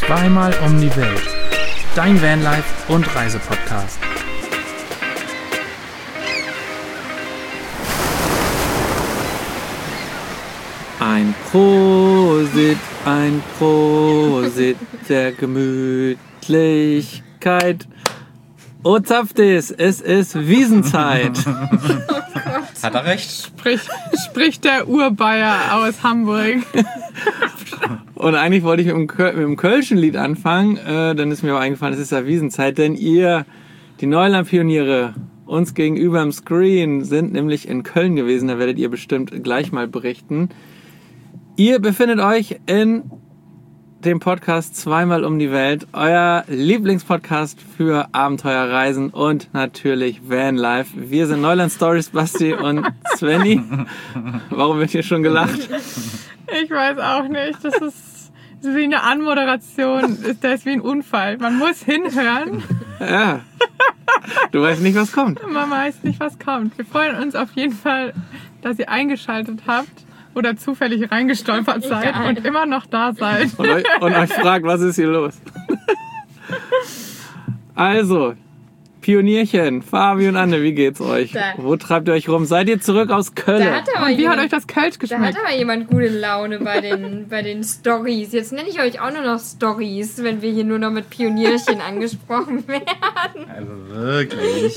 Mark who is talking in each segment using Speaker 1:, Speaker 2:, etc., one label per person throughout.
Speaker 1: Zweimal um die Welt. Dein Vanlife- und Reisepodcast.
Speaker 2: Ein Prosit der Gemütlichkeit. Oh, Zapftis, es ist Wiesenzeit.
Speaker 3: Hat er recht?
Speaker 4: Spricht der Urbayer aus Hamburg.
Speaker 2: Und eigentlich wollte ich mit dem Kölschen Lied anfangen, dann ist mir aber eingefallen, es ist ja Wiesenzeit, denn ihr, die Neuland-Pioniere, uns gegenüber im Screen, sind nämlich in Köln gewesen, da werdet ihr bestimmt gleich mal berichten. Ihr befindet euch in dem Podcast Zweimal um die Welt, euer Lieblingspodcast für Abenteuerreisen und natürlich Vanlife. Wir sind Neuland Stories, Basti und Svenny. Warum wird hier schon gelacht?
Speaker 4: Ich weiß auch nicht. Das ist wie eine Anmoderation. Das ist wie ein Unfall. Man muss hinhören.
Speaker 2: Ja. Du weißt nicht, was kommt.
Speaker 4: Man weiß nicht, was kommt. Wir freuen uns auf jeden Fall, dass ihr eingeschaltet habt oder zufällig reingestolpert seid und immer noch da seid.
Speaker 2: Und euch fragt, was ist hier los? Also, Pionierchen, Fabi und Anne, wie geht's euch? Wo treibt ihr euch rum? Seid ihr zurück aus Köln?
Speaker 4: Wie hat euch das Kölsch
Speaker 5: Da
Speaker 4: geschmeckt?
Speaker 5: hat aber jemand gute Laune bei den Storys. Jetzt nenne ich euch auch nur noch Storys, wenn wir hier nur noch mit Pionierchen angesprochen werden.
Speaker 3: Also wirklich.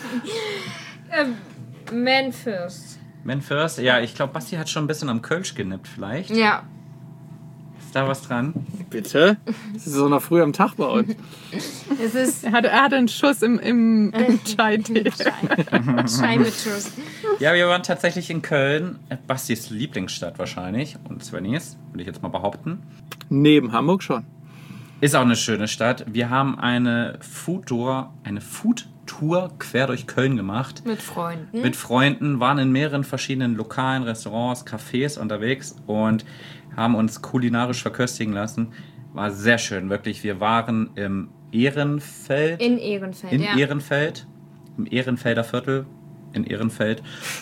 Speaker 5: Man first.
Speaker 3: Man first? Ja, ich glaube, Basti hat schon ein bisschen am Kölsch genippt vielleicht.
Speaker 5: Ja.
Speaker 3: Ist da was dran?
Speaker 2: Bitte? Es ist so noch früh am Tag bei uns.
Speaker 5: Es ist
Speaker 4: Er hatte einen Schuss im Chai-Tee.
Speaker 5: Schein mit Schuss.
Speaker 3: Ja, wir waren tatsächlich in Köln. Bastis Lieblingsstadt wahrscheinlich. Und Svennys, würde ich jetzt mal behaupten.
Speaker 2: Neben Hamburg schon.
Speaker 3: Ist auch eine schöne Stadt. Wir haben eine Foodtour quer durch Köln gemacht.
Speaker 5: Mit Freunden.
Speaker 3: Mit Freunden, waren in mehreren verschiedenen Lokalen, Restaurants, Cafés unterwegs und haben uns kulinarisch verköstigen lassen. War sehr schön, wirklich. Wir waren im Ehrenfeld.
Speaker 5: In Ehrenfeld, ja.
Speaker 3: Ehrenfeld. Im Ehrenfelder Viertel. In Ehrenfeld.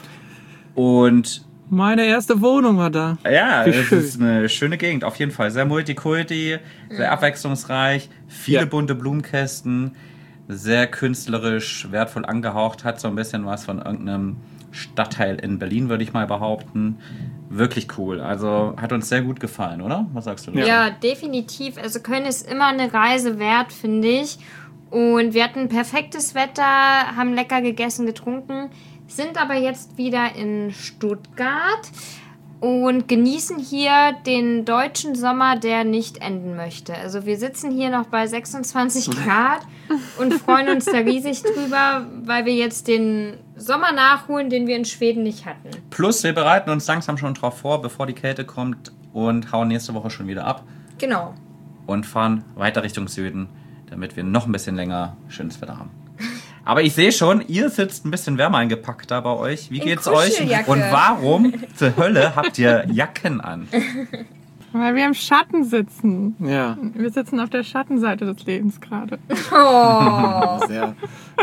Speaker 3: Und
Speaker 2: Meine erste Wohnung war da.
Speaker 3: ja,
Speaker 2: Wie
Speaker 3: es
Speaker 2: schön.
Speaker 3: ist eine schöne Gegend. Auf jeden Fall. Sehr multikulti, sehr abwechslungsreich. Viele bunte Blumenkästen. Sehr künstlerisch, wertvoll angehaucht. Hat so ein bisschen was von irgendeinem Stadtteil in Berlin, würde ich mal behaupten. Wirklich cool. Also hat uns sehr gut gefallen, oder? Was sagst du dazu?
Speaker 5: Ja, definitiv. Also Köln ist immer eine Reise wert, finde ich. Und wir hatten perfektes Wetter, haben lecker gegessen, getrunken, sind aber jetzt wieder in Stuttgart und genießen hier den deutschen Sommer, der nicht enden möchte. Also wir sitzen hier noch bei 26 Grad und freuen uns da riesig drüber, weil wir jetzt den Sommer nachholen, den wir in Schweden nicht hatten.
Speaker 3: Plus, wir bereiten uns langsam schon drauf vor, bevor die Kälte kommt und hauen nächste Woche schon wieder ab
Speaker 5: Genau.
Speaker 3: und fahren weiter Richtung Süden, damit wir noch ein bisschen länger schönes Wetter haben. Aber ich sehe schon, ihr sitzt ein bisschen wärmer eingepackt da bei euch. Wie geht's euch?
Speaker 5: Kuscheljacke.
Speaker 3: Und warum zur Hölle habt ihr Jacken an?
Speaker 4: Weil wir im Schatten sitzen.
Speaker 2: Ja.
Speaker 4: Wir sitzen auf der Schattenseite des Lebens gerade.
Speaker 5: Oh.
Speaker 2: Sehr.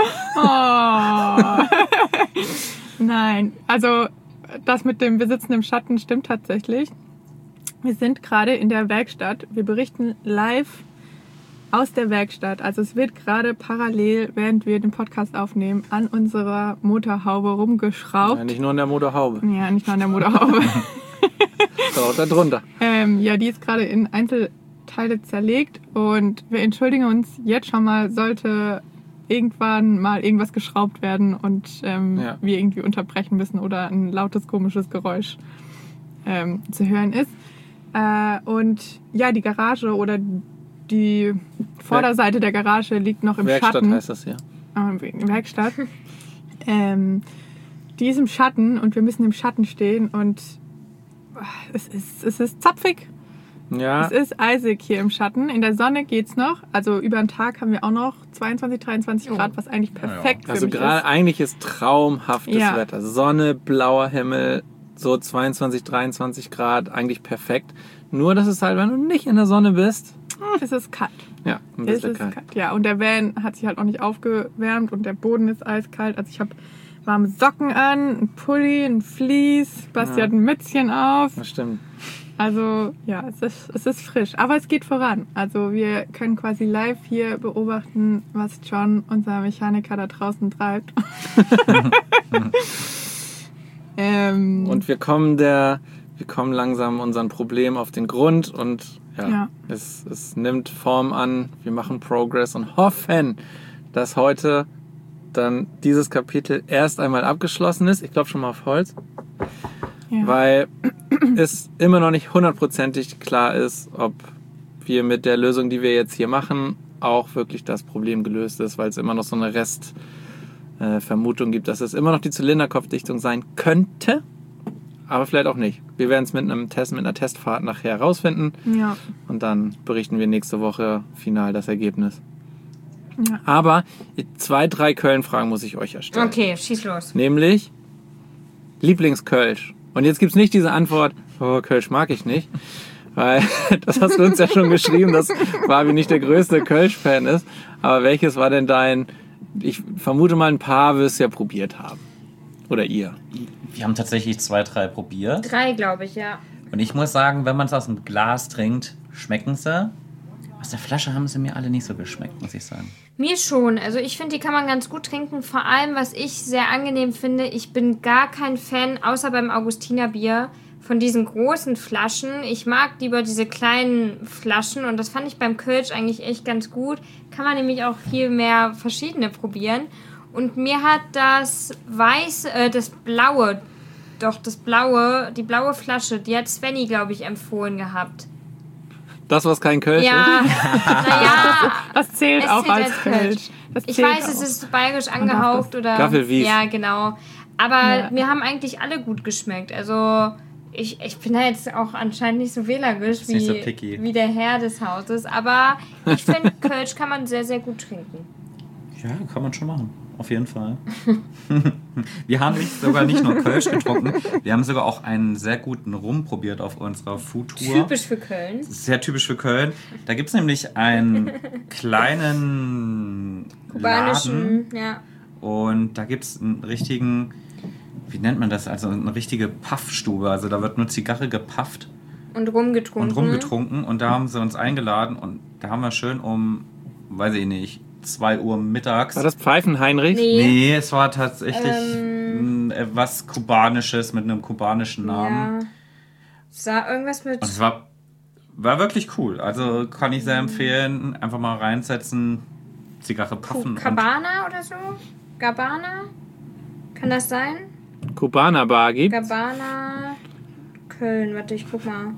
Speaker 4: Oh. Nein, also das mit dem wir sitzen im Schatten stimmt tatsächlich. Wir sind gerade in der Werkstatt. Wir berichten live aus der Werkstatt. Also es wird gerade parallel, während wir den Podcast aufnehmen, an unserer Motorhaube rumgeschraubt.
Speaker 2: Ja, nicht nur an der Motorhaube.
Speaker 4: Ja, nicht nur an der Motorhaube.
Speaker 2: Auch da drunter.
Speaker 4: Ja, die ist gerade in Einzelteile zerlegt und wir entschuldigen uns jetzt schon mal, sollte irgendwann mal irgendwas geschraubt werden und wir irgendwie unterbrechen müssen oder ein lautes, komisches Geräusch zu hören ist. Und ja, die Garage oder die Vorderseite der Garage liegt noch im
Speaker 2: Werkstatt
Speaker 4: Schatten.
Speaker 2: heißt das hier.
Speaker 4: Werkstatt. Die ist im Schatten und wir müssen im Schatten stehen und es ist zapfig.
Speaker 2: Ja.
Speaker 4: Es ist eisig hier im Schatten. In der Sonne geht's noch. Also über den Tag haben wir auch noch 22, 23 Grad, was eigentlich perfekt
Speaker 2: Also
Speaker 4: für mich
Speaker 2: gerade
Speaker 4: ist.
Speaker 2: eigentlich ist traumhaftes
Speaker 4: Ja.
Speaker 2: Wetter. Sonne, blauer Himmel, so 22, 23 Grad, eigentlich perfekt. Nur, dass es halt, wenn du nicht in der Sonne bist,
Speaker 4: Es ist kalt.
Speaker 2: ja, ein
Speaker 4: Es
Speaker 2: bisschen
Speaker 4: ist
Speaker 2: kalt.
Speaker 4: kalt. Ja, und der Van hat sich halt auch nicht aufgewärmt und der Boden ist eiskalt. Also ich habe warme Socken an, ein Pulli, ein Vlies. Basti hat ein Mützchen auf.
Speaker 2: Das stimmt.
Speaker 4: Also ja, es ist frisch, aber es geht voran. Also wir können quasi live hier beobachten, was John, unser Mechaniker, da draußen treibt.
Speaker 2: Und wir kommen langsam unseren Problem auf den Grund und es nimmt Form an. Wir machen Progress und hoffen, dass heute dann dieses Kapitel erst einmal abgeschlossen ist. Ich glaube schon mal auf Holz. Ja. Weil es immer noch nicht 100%ig klar ist, ob wir mit der Lösung, die wir jetzt hier machen, auch wirklich das Problem gelöst ist, weil es immer noch so eine Restvermutung gibt, dass es immer noch die Zylinderkopfdichtung sein könnte, aber vielleicht auch nicht. Wir werden es mit einer Testfahrt nachher herausfinden und dann berichten wir nächste Woche final das Ergebnis. Ja. Aber 2, 3 Köln-Fragen muss ich euch erstellen.
Speaker 5: Okay, schieß los.
Speaker 2: Nämlich Lieblingskölsch. Und jetzt gibt's nicht diese Antwort, oh, Kölsch mag ich nicht, weil das hast du uns ja schon geschrieben, dass Fabi nicht der größte Kölsch-Fan ist. Aber welches war denn dein, ich vermute mal ein paar wirst du ja probiert haben. Oder ihr?
Speaker 3: Wir haben tatsächlich 2, 3 probiert.
Speaker 5: 3, glaube ich, ja.
Speaker 3: Und ich muss sagen, wenn man es aus dem Glas trinkt, schmecken sie. Aus der Flasche haben sie mir alle nicht so geschmeckt, muss ich sagen.
Speaker 5: Mir schon. Also ich finde, die kann man ganz gut trinken. Vor allem, was ich sehr angenehm finde, ich bin gar kein Fan, außer beim Augustinerbier, von diesen großen Flaschen. Ich mag lieber diese kleinen Flaschen und das fand ich beim Kölsch eigentlich echt ganz gut. Kann man nämlich auch viel mehr verschiedene probieren. Und mir hat die blaue Flasche, die hat Svenny, glaube ich, empfohlen gehabt.
Speaker 2: Das, was kein Kölsch
Speaker 5: ist? Naja,
Speaker 4: das zählt auch als Kölsch.
Speaker 5: Ich weiß, es ist bayerisch angehaucht oder...
Speaker 2: Gaffelwies.
Speaker 5: Ja, genau. Aber mir haben eigentlich alle gut geschmeckt. Also ich bin da jetzt auch anscheinend nicht so wählerisch wie der Herr des Hauses. Aber ich finde, Kölsch kann man sehr, sehr gut trinken.
Speaker 3: Ja, kann man schon machen. Auf jeden Fall. Wir haben sogar nicht nur Kölsch getrunken, wir haben sogar auch einen sehr guten Rum probiert auf unserer Foodtour.
Speaker 5: Typisch für Köln.
Speaker 3: Sehr typisch für Köln. Da gibt es nämlich einen kleinen
Speaker 5: kubanischen,
Speaker 3: Laden. Und da gibt es einen richtigen, wie nennt man das? Also eine richtige Puffstube. Also da wird nur Zigarre gepufft.
Speaker 5: Und rumgetrunken.
Speaker 3: Und da haben sie uns eingeladen und da haben wir schön um, weiß ich nicht, 2 Uhr mittags.
Speaker 2: War das Pfeifenheinrich?
Speaker 3: Nee, es war tatsächlich was Kubanisches mit einem kubanischen Namen.
Speaker 5: Ja. Es war irgendwas mit...
Speaker 3: Und es war wirklich cool. Also kann ich sehr empfehlen. Einfach mal reinsetzen, Zigarre puffen.
Speaker 5: Cabana oder so? Gabbana? Kann das sein?
Speaker 2: Kubaner Bar gibt's?
Speaker 5: Gabbana, Köln. Warte, ich guck mal.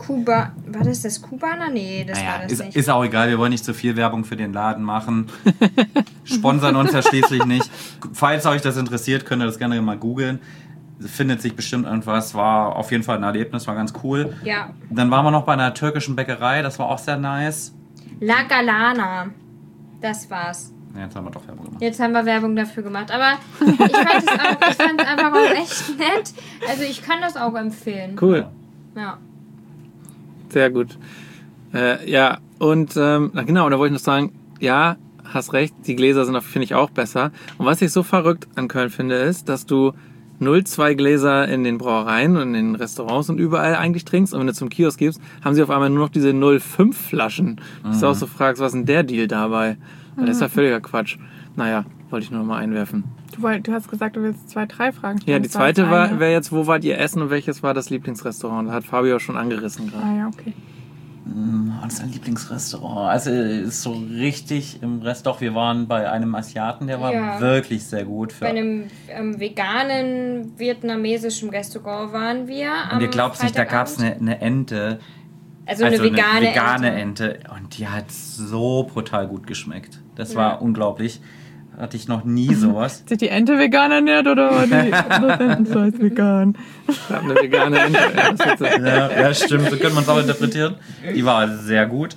Speaker 5: War das Kubaner? Nee, das war das nicht.
Speaker 3: Ist auch egal, wir wollen nicht zu viel Werbung für den Laden machen. Sponsern uns ja schließlich nicht. Falls euch das interessiert, könnt ihr das gerne mal googeln. Findet sich bestimmt irgendwas. War auf jeden Fall ein Erlebnis, war ganz cool.
Speaker 5: Ja.
Speaker 3: Dann waren wir noch bei einer türkischen Bäckerei, das war auch sehr nice.
Speaker 5: La Galana. Das war's.
Speaker 3: Ja, jetzt haben wir doch Werbung gemacht.
Speaker 5: Jetzt haben wir Werbung dafür gemacht. Aber ich fand es einfach auch echt nett. Also ich kann das auch empfehlen.
Speaker 2: Cool.
Speaker 5: Ja.
Speaker 2: Sehr gut. Ja, und genau, und da wollte ich noch sagen, ja, hast recht, die Gläser sind, finde ich, auch besser. Und was ich so verrückt an Köln finde, ist, dass du 0,2 Gläser in den Brauereien und in den Restaurants und überall eigentlich trinkst. Und wenn du zum Kiosk gibst, haben sie auf einmal nur noch diese 0,5 Flaschen. Dass du auch so fragst, was ist denn der Deal dabei? Weil das ist ja völliger Quatsch. Naja, wollte ich nur noch mal einwerfen.
Speaker 4: Du hast gesagt, du willst 2, 3 Fragen stellen.
Speaker 2: Ja, die zweite wäre jetzt, wo wart ihr essen und welches war das Lieblingsrestaurant? Da hat Fabio schon angerissen gerade.
Speaker 4: Ah ja, okay.
Speaker 3: Das ist ein Lieblingsrestaurant. Also ist so richtig im Rest. Doch, wir waren bei einem Asiaten, der war wirklich sehr gut.
Speaker 5: Bei einem veganen vietnamesischen Restaurant waren wir.
Speaker 3: Und ihr glaubt nicht, da gab es eine Ente.
Speaker 5: Also eine vegane
Speaker 3: Ente. Und die hat so brutal gut geschmeckt. Das war unglaublich. Hatte ich noch nie sowas.
Speaker 4: Hat sich die Ente vegan ernährt oder war die Entenfleisch vegan?
Speaker 2: Ich habe eine vegane Ente.
Speaker 3: Ja, stimmt. So könnte man es auch interpretieren. Die war sehr gut.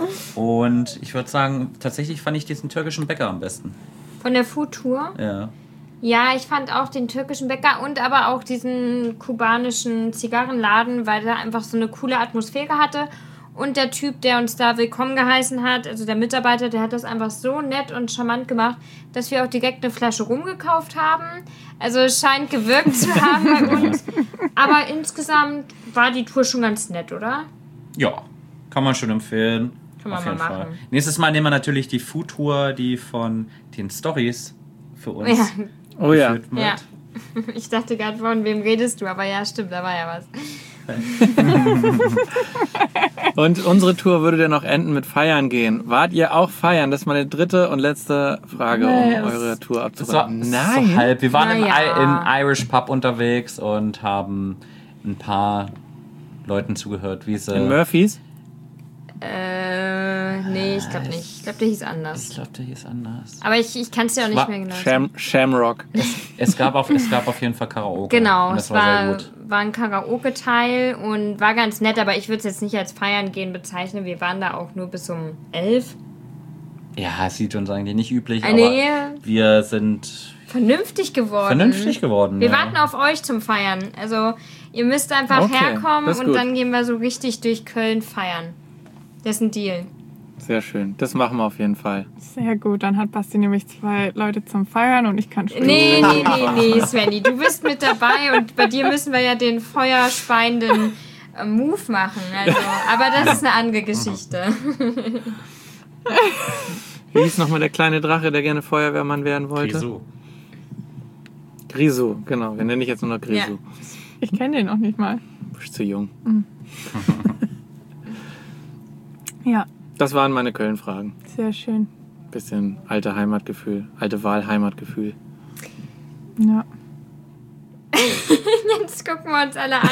Speaker 3: Und ich würde sagen, tatsächlich fand ich diesen türkischen Bäcker am besten.
Speaker 5: Von der Foodtour?
Speaker 3: Ja.
Speaker 5: Ja, ich fand auch den türkischen Bäcker und aber auch diesen kubanischen Zigarrenladen, weil der einfach so eine coole Atmosphäre hatte. Und der Typ, der uns da willkommen geheißen hat, also der Mitarbeiter, der hat das einfach so nett und charmant gemacht, dass wir auch direkt eine Flasche rumgekauft haben. Also es scheint gewirkt zu haben bei uns. Aber insgesamt war die Tour schon ganz nett, oder?
Speaker 3: Ja, kann man schon empfehlen.
Speaker 5: Kann man
Speaker 3: auf
Speaker 5: mal
Speaker 3: jeden
Speaker 5: machen.
Speaker 3: Fall. Nächstes Mal nehmen wir natürlich die Food-Tour, die von den Stories für uns
Speaker 5: Ja.
Speaker 2: Oh ja.
Speaker 3: geführt wird.
Speaker 5: Ja. Ich dachte gerade, von wem redest du? Aber ja, stimmt, da war ja was.
Speaker 2: Und unsere Tour würde dann noch enden mit Feiern gehen. Wart ihr auch feiern? Das ist meine dritte und letzte Frage,
Speaker 4: Nee,
Speaker 2: um
Speaker 4: das-
Speaker 2: eure Tour
Speaker 3: Das war
Speaker 2: abzurunden.
Speaker 3: so halb. Wir waren
Speaker 5: Naja.
Speaker 3: im Irish Pub unterwegs und haben ein paar Leuten zugehört, wie sie...
Speaker 2: In Murphys?
Speaker 5: Nee, ich glaube nicht. Ich glaube, der hieß anders.
Speaker 3: Ich glaube, der hieß anders.
Speaker 5: Aber ich kann es ja auch nicht
Speaker 3: War
Speaker 5: mehr genau sagen.
Speaker 2: Shamrock.
Speaker 3: Es gab auf jeden Fall Karaoke.
Speaker 5: Genau,
Speaker 3: Und das
Speaker 5: es
Speaker 3: war sehr
Speaker 5: war,
Speaker 3: gut.
Speaker 5: war ein Karaoke-Teil und war ganz nett, aber ich würde es jetzt nicht als Feiern gehen bezeichnen. Wir waren da auch nur bis um 11.
Speaker 3: Ja, es sieht uns eigentlich nicht üblich,
Speaker 5: Nee.
Speaker 3: aber wir sind
Speaker 5: Vernünftig geworden.
Speaker 3: vernünftig geworden.
Speaker 5: Wir
Speaker 3: ja.
Speaker 5: warten auf euch zum Feiern. Also, ihr müsst einfach
Speaker 2: Okay,
Speaker 5: herkommen
Speaker 2: das ist
Speaker 5: und
Speaker 2: gut.
Speaker 5: dann gehen wir so richtig durch Köln feiern. Das ist ein Deal.
Speaker 2: Sehr schön. Das machen wir auf jeden Fall.
Speaker 4: Sehr gut, dann hat Basti nämlich 2 Leute zum Feiern und ich kann spielen.
Speaker 5: Nee, Svenny, du bist mit dabei und bei dir müssen wir ja den feuerspeienden Move machen. Also, aber das ist eine andere Geschichte.
Speaker 2: Wie hieß nochmal der kleine Drache, der gerne Feuerwehrmann werden wollte?
Speaker 3: Grisou.
Speaker 2: Grisou, genau. Wir nennen dich jetzt nur noch Grisou.
Speaker 4: Ich kenne den noch nicht mal.
Speaker 2: Du bist zu jung.
Speaker 4: Ja,
Speaker 2: Das waren meine Köln-Fragen.
Speaker 4: sehr schön.
Speaker 2: Bisschen alte Heimatgefühl, alte Wahlheimatgefühl.
Speaker 4: Ja.
Speaker 5: Jetzt gucken wir uns alle an.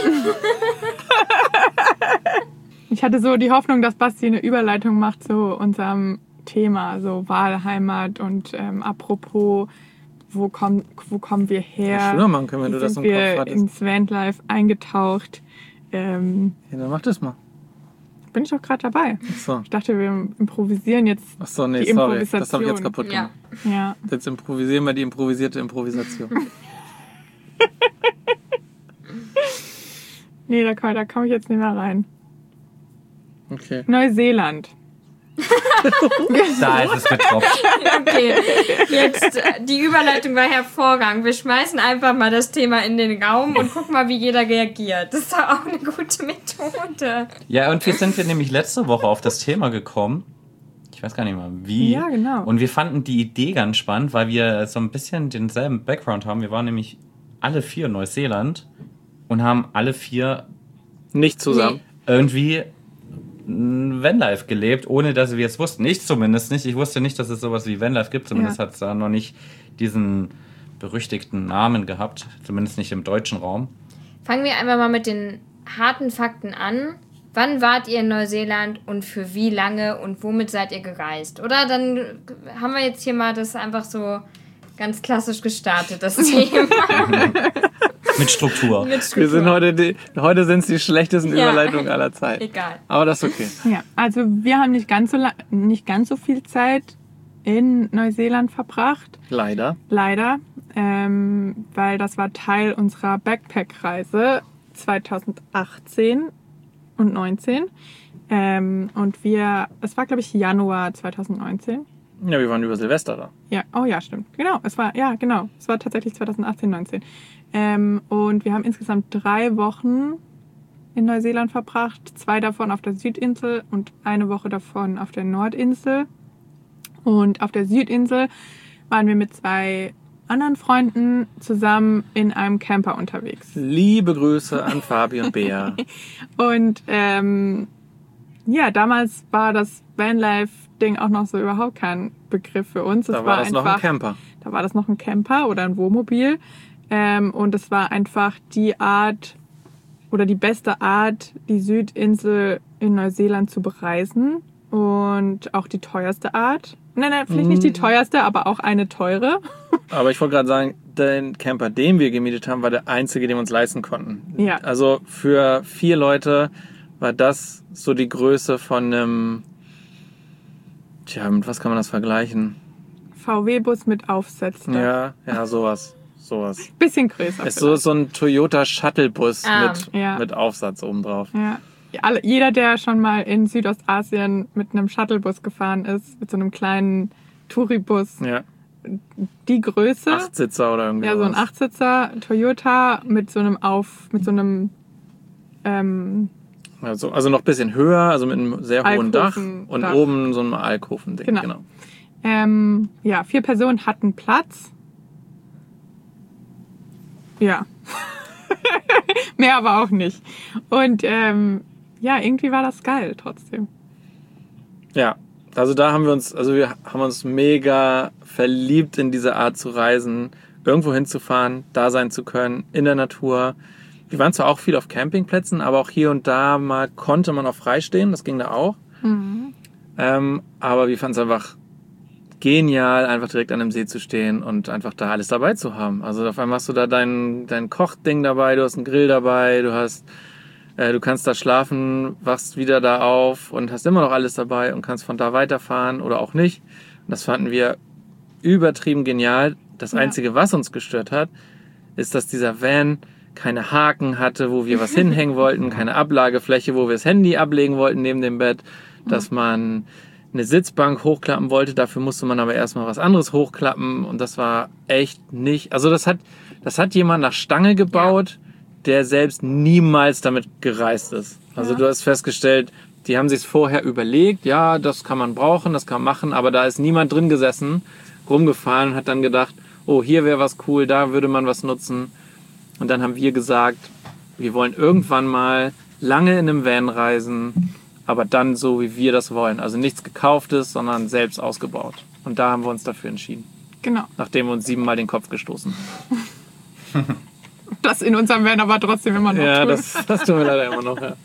Speaker 4: Ich hatte so die Hoffnung, dass Basti eine Überleitung macht zu unserem Thema, so Wahlheimat und apropos, wo kommen wir her?
Speaker 2: Ja, schön machen können, wenn
Speaker 4: Wie
Speaker 2: du das
Speaker 4: sind
Speaker 2: im Kopf
Speaker 4: wir
Speaker 2: hattest.
Speaker 4: ins Vanlife eingetaucht?
Speaker 2: Ja, dann mach das mal.
Speaker 4: Bin ich auch gerade dabei.
Speaker 2: Achso.
Speaker 4: Ich dachte, wir improvisieren jetzt.
Speaker 2: Achso, nee,
Speaker 4: Die
Speaker 2: sorry. Das habe ich
Speaker 4: Improvisation.
Speaker 2: jetzt kaputt
Speaker 5: Ja.
Speaker 2: gemacht.
Speaker 4: Ja.
Speaker 2: Jetzt improvisieren wir die improvisierte Improvisation.
Speaker 4: Nee, da komme ich jetzt nicht mehr rein.
Speaker 2: Okay.
Speaker 4: Neuseeland.
Speaker 3: Da ist es getropft.
Speaker 5: Okay, jetzt die Überleitung war hervorragend. Wir schmeißen einfach mal das Thema in den Raum und gucken mal, wie jeder reagiert. Das ist doch auch eine gute Methode.
Speaker 3: Ja, und wie sind wir nämlich letzte Woche auf das Thema gekommen? Ich weiß gar nicht mal wie.
Speaker 4: Ja, genau.
Speaker 3: Und wir fanden die Idee ganz spannend, weil wir so ein bisschen denselben Background haben. Wir waren nämlich alle 4 in Neuseeland und haben alle 4
Speaker 2: Nicht zusammen.
Speaker 3: irgendwie ein Vanlife gelebt, ohne dass wir es wussten. Ich zumindest nicht. Ich wusste nicht, dass es sowas wie Vanlife gibt. Zumindest
Speaker 4: Ja.
Speaker 3: hat es da noch nicht diesen berüchtigten Namen gehabt. Zumindest nicht im deutschen Raum.
Speaker 5: Fangen wir einfach mal mit den harten Fakten an. Wann wart ihr in Neuseeland und für wie lange und womit seid ihr gereist? Oder dann haben wir jetzt hier mal das einfach so ganz klassisch gestartet, das Thema.
Speaker 3: Mit Struktur.
Speaker 5: Mit
Speaker 2: Wir
Speaker 5: Struktur.
Speaker 2: sind heute sind es die schlechtesten
Speaker 5: Ja.
Speaker 2: Überleitungen aller Zeiten.
Speaker 5: Egal.
Speaker 2: Aber das ist okay.
Speaker 4: Ja, also wir haben nicht ganz so viel Zeit in Neuseeland verbracht,
Speaker 2: Leider.
Speaker 4: leider, weil das war Teil unserer Backpack-Reise 2018 und 19. Und es war glaube ich Januar 2019.
Speaker 2: Ja, wir waren über Silvester da.
Speaker 4: Ja, oh ja, stimmt. Genau, es war tatsächlich 2018, 19. Und wir haben insgesamt 3 Wochen in Neuseeland verbracht. 2 davon auf der Südinsel und 1 Woche davon auf der Nordinsel. Und auf der Südinsel waren wir mit 2 anderen Freunden zusammen in einem Camper unterwegs.
Speaker 2: Liebe Grüße an Fabi und Bea.
Speaker 4: Und ja, damals war das Vanlife-Ding auch noch so überhaupt kein Begriff für uns.
Speaker 2: Da war das noch ein Camper.
Speaker 4: Da war das noch ein Camper oder ein Wohnmobil. Und es war einfach die Art oder die beste Art, die Südinsel in Neuseeland zu bereisen. Und auch die teuerste Art. Nein, vielleicht nicht die teuerste, aber auch eine teure.
Speaker 2: Aber ich wollte gerade sagen, der Camper, den wir gemietet haben, war der einzige, den wir uns leisten konnten.
Speaker 4: Ja.
Speaker 2: Also für 4 Leute war das so die Größe von einem... Tja, mit was kann man das vergleichen?
Speaker 4: VW-Bus mit Aufsätzen.
Speaker 2: Ja, sowas.
Speaker 4: Bisschen größer.
Speaker 2: Es ist so ein Toyota Shuttle-Bus
Speaker 4: ja.
Speaker 2: mit Aufsatz obendrauf.
Speaker 4: Ja. Jeder, der schon mal in Südostasien mit einem Shuttlebus gefahren ist, mit so einem kleinen Touribus,
Speaker 2: Ja,
Speaker 4: die Größe,
Speaker 2: 8-Sitzer oder irgendwie
Speaker 4: ja, so ein 8-Sitzer Toyota mit so einem
Speaker 2: Also noch ein bisschen höher, also mit einem sehr hohen Dach und oben so einem Alkoven-Ding. Genau.
Speaker 4: 4 Personen hatten Platz. Ja. Mehr aber auch nicht. Und irgendwie war das geil trotzdem.
Speaker 2: Ja, also wir haben uns mega verliebt in diese Art zu reisen, irgendwo hinzufahren, da sein zu können, in der Natur. Wir waren zwar auch viel auf Campingplätzen, aber auch hier und da mal konnte man auch frei stehen, das ging da auch. Mhm. Aber wir fanden es einfach genial, einfach direkt an dem See zu stehen und einfach da alles dabei zu haben. Also auf einmal hast du da dein Kochding dabei, du hast einen Grill dabei, du kannst da schlafen, wachst wieder da auf und hast immer noch alles dabei und kannst von da weiterfahren oder auch nicht. Und das fanden wir übertrieben genial. Das Einzige, was uns gestört hat, ist, dass dieser Van keine Haken hatte, wo wir was hinhängen wollten, keine Ablagefläche, wo wir das Handy ablegen wollten neben dem Bett, dass man eine Sitzbank hochklappen wollte. Dafür musste man aber erstmal was anderes hochklappen und das war echt nicht... Also das hat jemand nach Stange gebaut, der selbst niemals damit gereist ist. Also du hast festgestellt, die haben sich vorher überlegt, ja, das kann man brauchen, das kann man machen, aber da ist niemand drin gesessen, rumgefahren und hat dann gedacht, oh, hier wäre was cool, da würde man was nutzen. Und dann haben wir gesagt, wir wollen irgendwann mal lange in einem Van reisen, aber dann so, wie wir das wollen. Also nichts Gekauftes, sondern selbst ausgebaut. Und da haben wir uns dafür entschieden.
Speaker 4: Genau.
Speaker 2: Nachdem wir uns 7-mal den Kopf gestoßen haben.
Speaker 4: Das in unserem Van aber trotzdem immer noch.
Speaker 2: Ja, das tun wir leider immer noch, ja.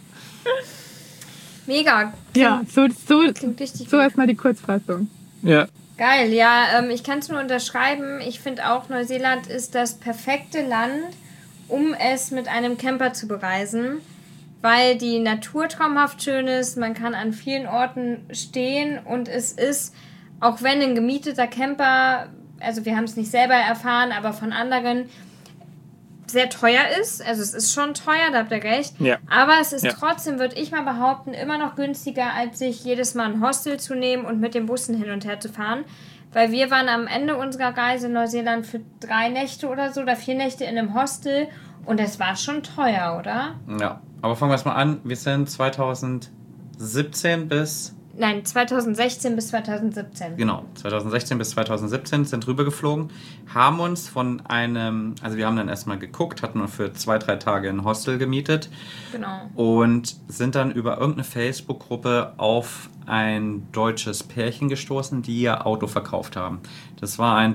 Speaker 5: Mega.
Speaker 4: Ja, so erstmal die Kurzfassung.
Speaker 2: Ja.
Speaker 5: Geil, ja, ich kann es nur unterschreiben. Ich finde auch, Neuseeland ist das perfekte Land, um es mit einem Camper zu bereisen, weil die Natur traumhaft schön ist, man kann an vielen Orten stehen und es ist, auch wenn ein gemieteter Camper, also wir haben es nicht selber erfahren, aber von anderen, sehr teuer ist. Also es ist schon teuer, da habt ihr recht. Ja. Aber es ist trotzdem, würde ich mal behaupten, immer noch günstiger, als sich jedes Mal ein Hostel zu nehmen und mit den Bussen hin und her zu fahren. Weil wir waren am Ende unserer Reise in Neuseeland für 3 Nächte oder so, oder 4 Nächte in einem Hostel. Und das war schon teuer, oder?
Speaker 3: Ja, aber fangen wir es mal an. Wir sind 2016 bis
Speaker 5: 2017.
Speaker 3: Genau, 2016 bis 2017 sind rübergeflogen, haben uns also wir haben dann erstmal geguckt, hatten für 2-3 Tage ein Hostel gemietet.
Speaker 5: Genau.
Speaker 3: Und sind dann über irgendeine Facebook-Gruppe auf ein deutsches Pärchen gestoßen, die ihr Auto verkauft haben. Das war ein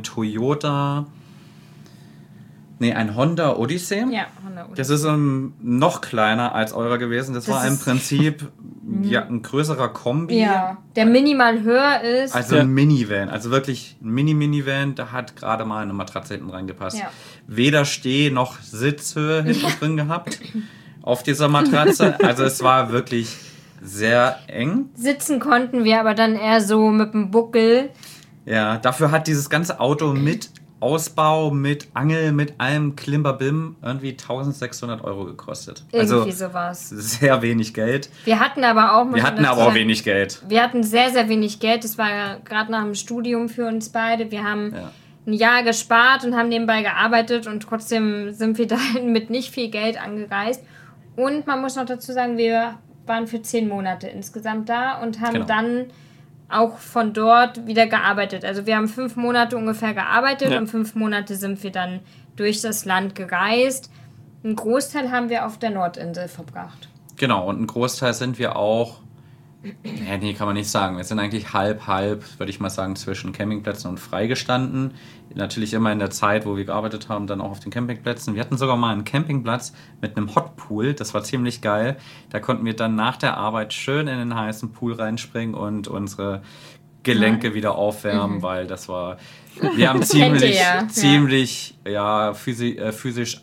Speaker 3: ein Honda Odyssey.
Speaker 5: Ja, Honda Odyssey.
Speaker 3: Das ist noch kleiner als eurer gewesen. Das war im Prinzip ein größerer Kombi.
Speaker 5: Ja, der minimal höher ist.
Speaker 3: Also ein Minivan. Also wirklich ein Mini-Minivan. Da hat gerade mal eine Matratze hinten reingepasst. Ja. Weder Steh- noch Sitzhöhe hinten drin gehabt auf dieser Matratze. Also es war wirklich sehr eng.
Speaker 5: Sitzen konnten wir aber dann eher so mit dem Buckel.
Speaker 3: Ja, dafür hat dieses ganze Auto mit Ausbau, mit Angel, mit allem Klimbabim irgendwie 1.600 € gekostet.
Speaker 5: Irgendwie sowas.
Speaker 3: Sehr wenig Geld.
Speaker 5: Wir hatten aber auch
Speaker 3: wenig Geld.
Speaker 5: Wir hatten sehr, sehr wenig Geld. Das war gerade nach dem Studium für uns beide. Wir haben ein Jahr gespart und haben nebenbei gearbeitet und trotzdem sind wir da mit nicht viel Geld angereist. Und man muss noch dazu sagen, wir waren für 10 Monate insgesamt da und haben dann auch von dort wieder gearbeitet. Also wir haben 5 Monate ungefähr gearbeitet und 5 Monate sind wir dann durch das Land gereist. Einen Großteil haben wir auf der Nordinsel verbracht.
Speaker 3: Genau, und einen Großteil sind wir auch, nee, kann man nicht sagen. Wir sind eigentlich halb, würde ich mal sagen, zwischen Campingplätzen und freigestanden. Natürlich immer in der Zeit, wo wir gearbeitet haben, dann auch auf den Campingplätzen. Wir hatten sogar mal einen Campingplatz mit einem Hotpool. Das war ziemlich geil. Da konnten wir dann nach der Arbeit schön in den heißen Pool reinspringen und unsere Gelenke wieder aufwärmen, weil das war... Wir haben ziemlich physisch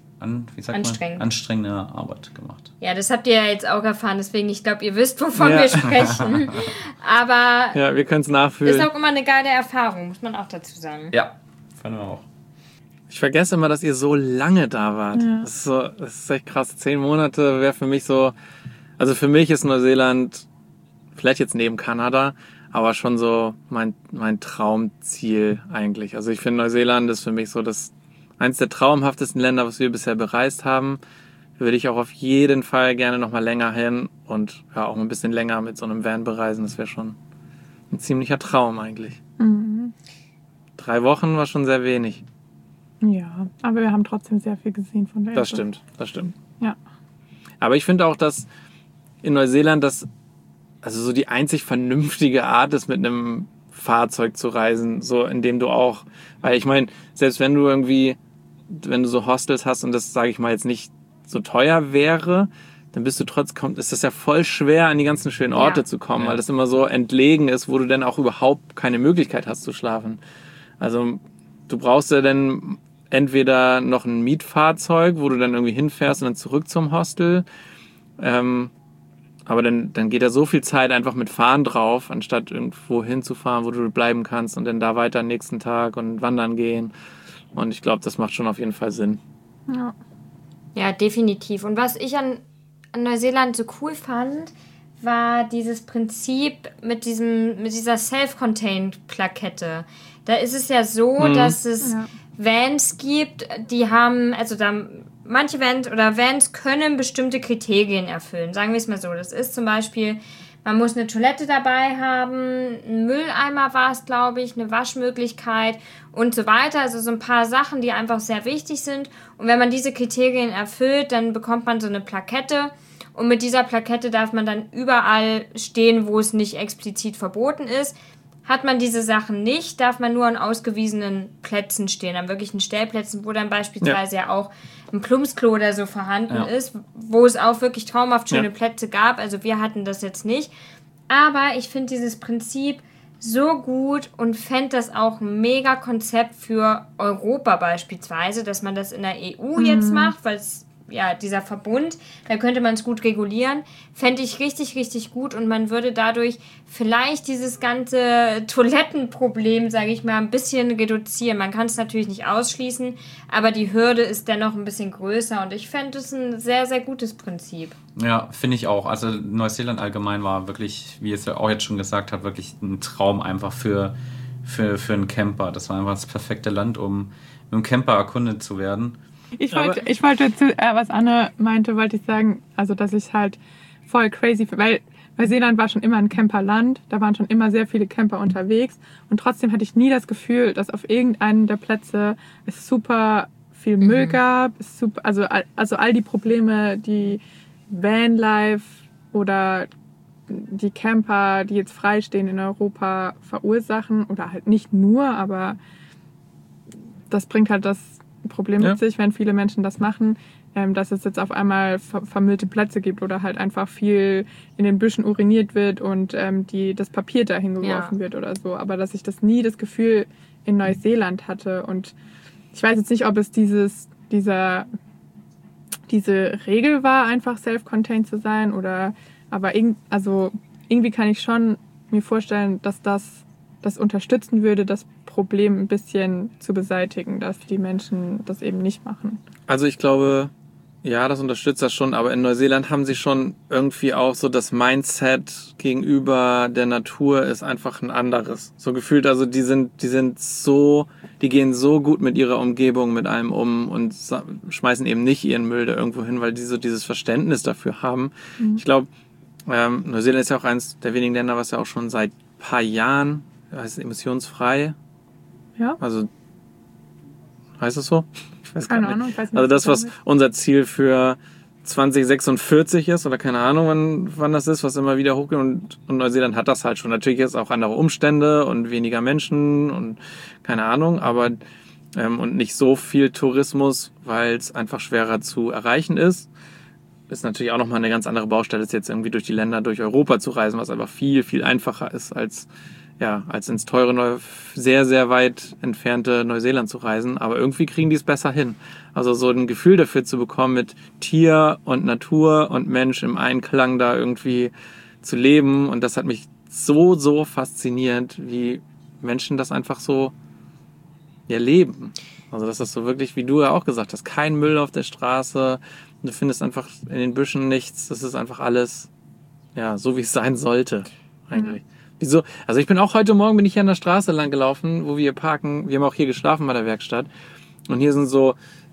Speaker 3: anstrengende Arbeit gemacht.
Speaker 5: Ja, das habt ihr ja jetzt auch erfahren, deswegen ich glaube, ihr wisst, wovon wir sprechen. Aber
Speaker 2: ja, wir können es nachfühlen.
Speaker 5: Ist auch immer eine geile Erfahrung, muss man auch dazu sagen.
Speaker 3: Ja, fanden wir auch.
Speaker 2: Ich vergesse immer, dass ihr so lange da wart. Ja. Das ist echt krass. 10 Monate wäre für mich so... Also für mich ist Neuseeland, vielleicht jetzt neben Kanada, aber schon so mein Traumziel eigentlich. Also ich finde, Neuseeland ist für mich so eins der traumhaftesten Länder, was wir bisher bereist haben. würde ich auch auf jeden Fall gerne nochmal länger hin und ja, auch ein bisschen länger mit so einem Van bereisen. Das wäre schon ein ziemlicher Traum eigentlich. 3 Wochen war schon sehr wenig.
Speaker 4: Ja, aber wir haben trotzdem sehr viel gesehen von der Insel.
Speaker 2: Das stimmt.
Speaker 4: Ja.
Speaker 2: Aber ich finde auch, dass in Neuseeland das also so die einzig vernünftige Art ist, mit einem Fahrzeug zu reisen, so indem du auch, weil ich meine, selbst wenn du so Hostels hast und das, sage ich mal, jetzt nicht so teuer wäre, dann ist das ja voll schwer, an die ganzen schönen Orte zu kommen, weil das immer so entlegen ist, wo du dann auch überhaupt keine Möglichkeit hast zu schlafen. Also du brauchst ja dann entweder noch ein Mietfahrzeug, wo du dann irgendwie hinfährst und dann zurück zum Hostel, aber dann geht da so viel Zeit einfach mit Fahren drauf, anstatt irgendwo hinzufahren, wo du bleiben kannst und dann da weiter am nächsten Tag und wandern gehen. Und ich glaube, das macht schon auf jeden Fall Sinn.
Speaker 5: Ja, definitiv. Und was ich an Neuseeland so cool fand, war dieses Prinzip mit dieser Self-Contained-Plakette. Da ist es ja so, dass es Vans gibt, die haben, also da manche Vans können bestimmte Kriterien erfüllen. Sagen wir es mal so. Das ist zum Beispiel, man muss eine Toilette dabei haben, ein Mülleimer war es, glaube ich, eine Waschmöglichkeit und so weiter. Also so ein paar Sachen, die einfach sehr wichtig sind. Und wenn man diese Kriterien erfüllt, dann bekommt man so eine Plakette. Und mit dieser Plakette darf man dann überall stehen, wo es nicht explizit verboten ist. Hat man diese Sachen nicht, darf man nur an ausgewiesenen Plätzen stehen, an wirklichen Stellplätzen, wo dann beispielsweise ja auch ein Plumpsklo oder so vorhanden ist, wo es auch wirklich traumhaft schöne Plätze gab. Also wir hatten das jetzt nicht. Aber ich finde dieses Prinzip so gut und fände das auch ein mega Konzept für Europa beispielsweise, dass man das in der EU jetzt macht, weil es ja, dieser Verbund, da könnte man es gut regulieren, fände ich richtig, richtig gut und man würde dadurch vielleicht dieses ganze Toilettenproblem, sage ich mal, ein bisschen reduzieren. Man kann es natürlich nicht ausschließen, aber die Hürde ist dennoch ein bisschen größer und ich fände es ein sehr, sehr gutes Prinzip.
Speaker 3: Ja, finde ich auch. Also Neuseeland allgemein war wirklich, wie es ja auch jetzt schon gesagt hat, wirklich ein Traum einfach für einen Camper. Das war einfach das perfekte Land, um mit einem Camper erkundet zu werden.
Speaker 4: Ich wollte dazu, was Anne meinte, wollte ich sagen, also dass ich halt voll crazy, weil Neuseeland war schon immer ein Camperland, da waren schon immer sehr viele Camper unterwegs und trotzdem hatte ich nie das Gefühl, dass auf irgendeinem der Plätze es super viel Müll gab, also all die Probleme, die Vanlife oder die Camper, die jetzt freistehen in Europa, verursachen oder halt nicht nur, aber das bringt halt das Problem mit sich, wenn viele Menschen das machen, dass es jetzt auf einmal vermüllte Plätze gibt oder halt einfach viel in den Büschen uriniert wird und das Papier dahin geworfen wird oder so. Aber dass ich das nie das Gefühl in Neuseeland hatte und ich weiß jetzt nicht, ob es diese Regel war, einfach self-contained zu sein oder aber irgendwie kann ich schon mir vorstellen, dass das unterstützen würde, das Problem ein bisschen zu beseitigen, dass die Menschen das eben nicht machen.
Speaker 2: Also ich glaube, ja, das unterstützt das schon, aber in Neuseeland haben sie schon irgendwie auch so das Mindset gegenüber der Natur ist einfach ein anderes. So gefühlt, also die gehen so gut mit ihrer Umgebung, mit allem um und schmeißen eben nicht ihren Müll da irgendwo hin, weil die so dieses Verständnis dafür haben. Ich glaube, Neuseeland ist ja auch eines der wenigen Länder, was ja auch schon seit ein paar Jahren, heißt es emissionsfrei.
Speaker 4: Ja.
Speaker 2: Also, heißt es so? Ich weiß
Speaker 4: keine
Speaker 2: gar nicht.
Speaker 4: Ahnung. Ich weiß nicht,
Speaker 2: also das, was unser Ziel für 2046 ist, oder keine Ahnung, wann das ist, was immer wieder hochgeht. Und Neuseeland hat das halt schon. Natürlich jetzt auch andere Umstände und weniger Menschen und keine Ahnung, aber und nicht so viel Tourismus, weil es einfach schwerer zu erreichen ist. Ist natürlich auch nochmal eine ganz andere Baustelle, ist jetzt irgendwie durch die Länder, durch Europa zu reisen, was einfach viel, viel einfacher ist, als ins teure, sehr, sehr weit entfernte Neuseeland zu reisen. Aber irgendwie kriegen die es besser hin. Also so ein Gefühl dafür zu bekommen, mit Tier und Natur und Mensch im Einklang da irgendwie zu leben. Und das hat mich so, so fasziniert, wie Menschen das einfach so leben. Also das ist so wirklich, wie du ja auch gesagt hast, kein Müll auf der Straße. Du findest einfach in den Büschen nichts. Das ist einfach alles, so wie es sein sollte, eigentlich. Wieso? Also ich bin auch heute Morgen hier an der Straße lang gelaufen, wo wir parken. Wir haben auch hier geschlafen bei der Werkstatt. Und hier sind so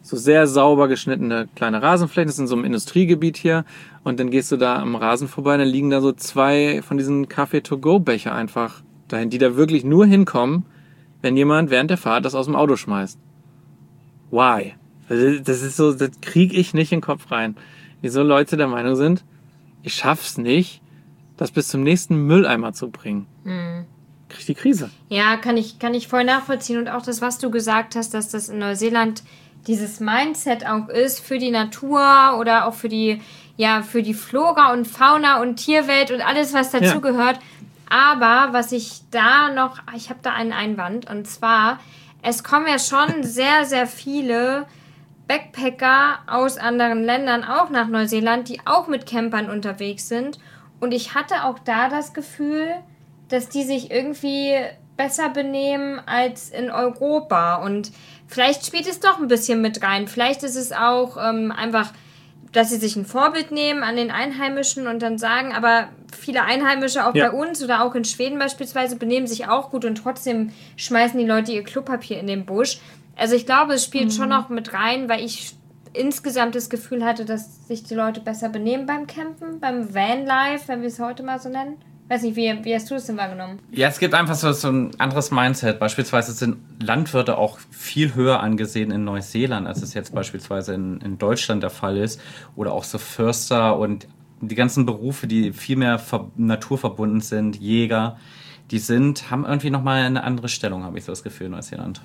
Speaker 2: so sehr sauber geschnittene kleine Rasenflächen. Das ist in so einem Industriegebiet hier. Und dann gehst du da am Rasen vorbei, dann liegen da so 2 von diesen Kaffee-to-go-Becher einfach dahin, die da wirklich nur hinkommen, wenn jemand während der Fahrt das aus dem Auto schmeißt. Why? Also das ist so, das kriege ich nicht in den Kopf rein. Wieso Leute der Meinung sind, ich schaff's nicht, das bis zum nächsten Mülleimer zu bringen. Krieg ich die Krise.
Speaker 5: Ja, kann ich voll nachvollziehen. Und auch das, was du gesagt hast, dass das in Neuseeland dieses Mindset auch ist für die Natur oder auch für die Flora und Fauna und Tierwelt und alles, was dazu gehört. Aber was ich habe da einen Einwand. Und zwar, es kommen ja schon sehr, sehr viele Backpacker aus anderen Ländern auch nach Neuseeland, die auch mit Campern unterwegs sind. Und ich hatte auch da das Gefühl, dass die sich irgendwie besser benehmen als in Europa. Und vielleicht spielt es doch ein bisschen mit rein. Vielleicht ist es auch einfach, dass sie sich ein Vorbild nehmen an den Einheimischen und dann sagen, aber viele Einheimische auch bei uns oder auch in Schweden beispielsweise benehmen sich auch gut und trotzdem schmeißen die Leute ihr Klopapier in den Busch. Also ich glaube, es spielt schon noch mit rein, weil ich insgesamt das Gefühl hatte, dass sich die Leute besser benehmen beim Campen, beim Vanlife, wenn wir es heute mal so nennen. Weiß nicht, wie hast du es denn wahrgenommen?
Speaker 3: Ja, es gibt einfach so ein anderes Mindset. Beispielsweise sind Landwirte auch viel höher angesehen in Neuseeland, als es jetzt beispielsweise in Deutschland der Fall ist. Oder auch so Förster und die ganzen Berufe, die viel mehr naturverbunden sind, Jäger, haben irgendwie nochmal eine andere Stellung, habe ich so das Gefühl, in Neuseeland.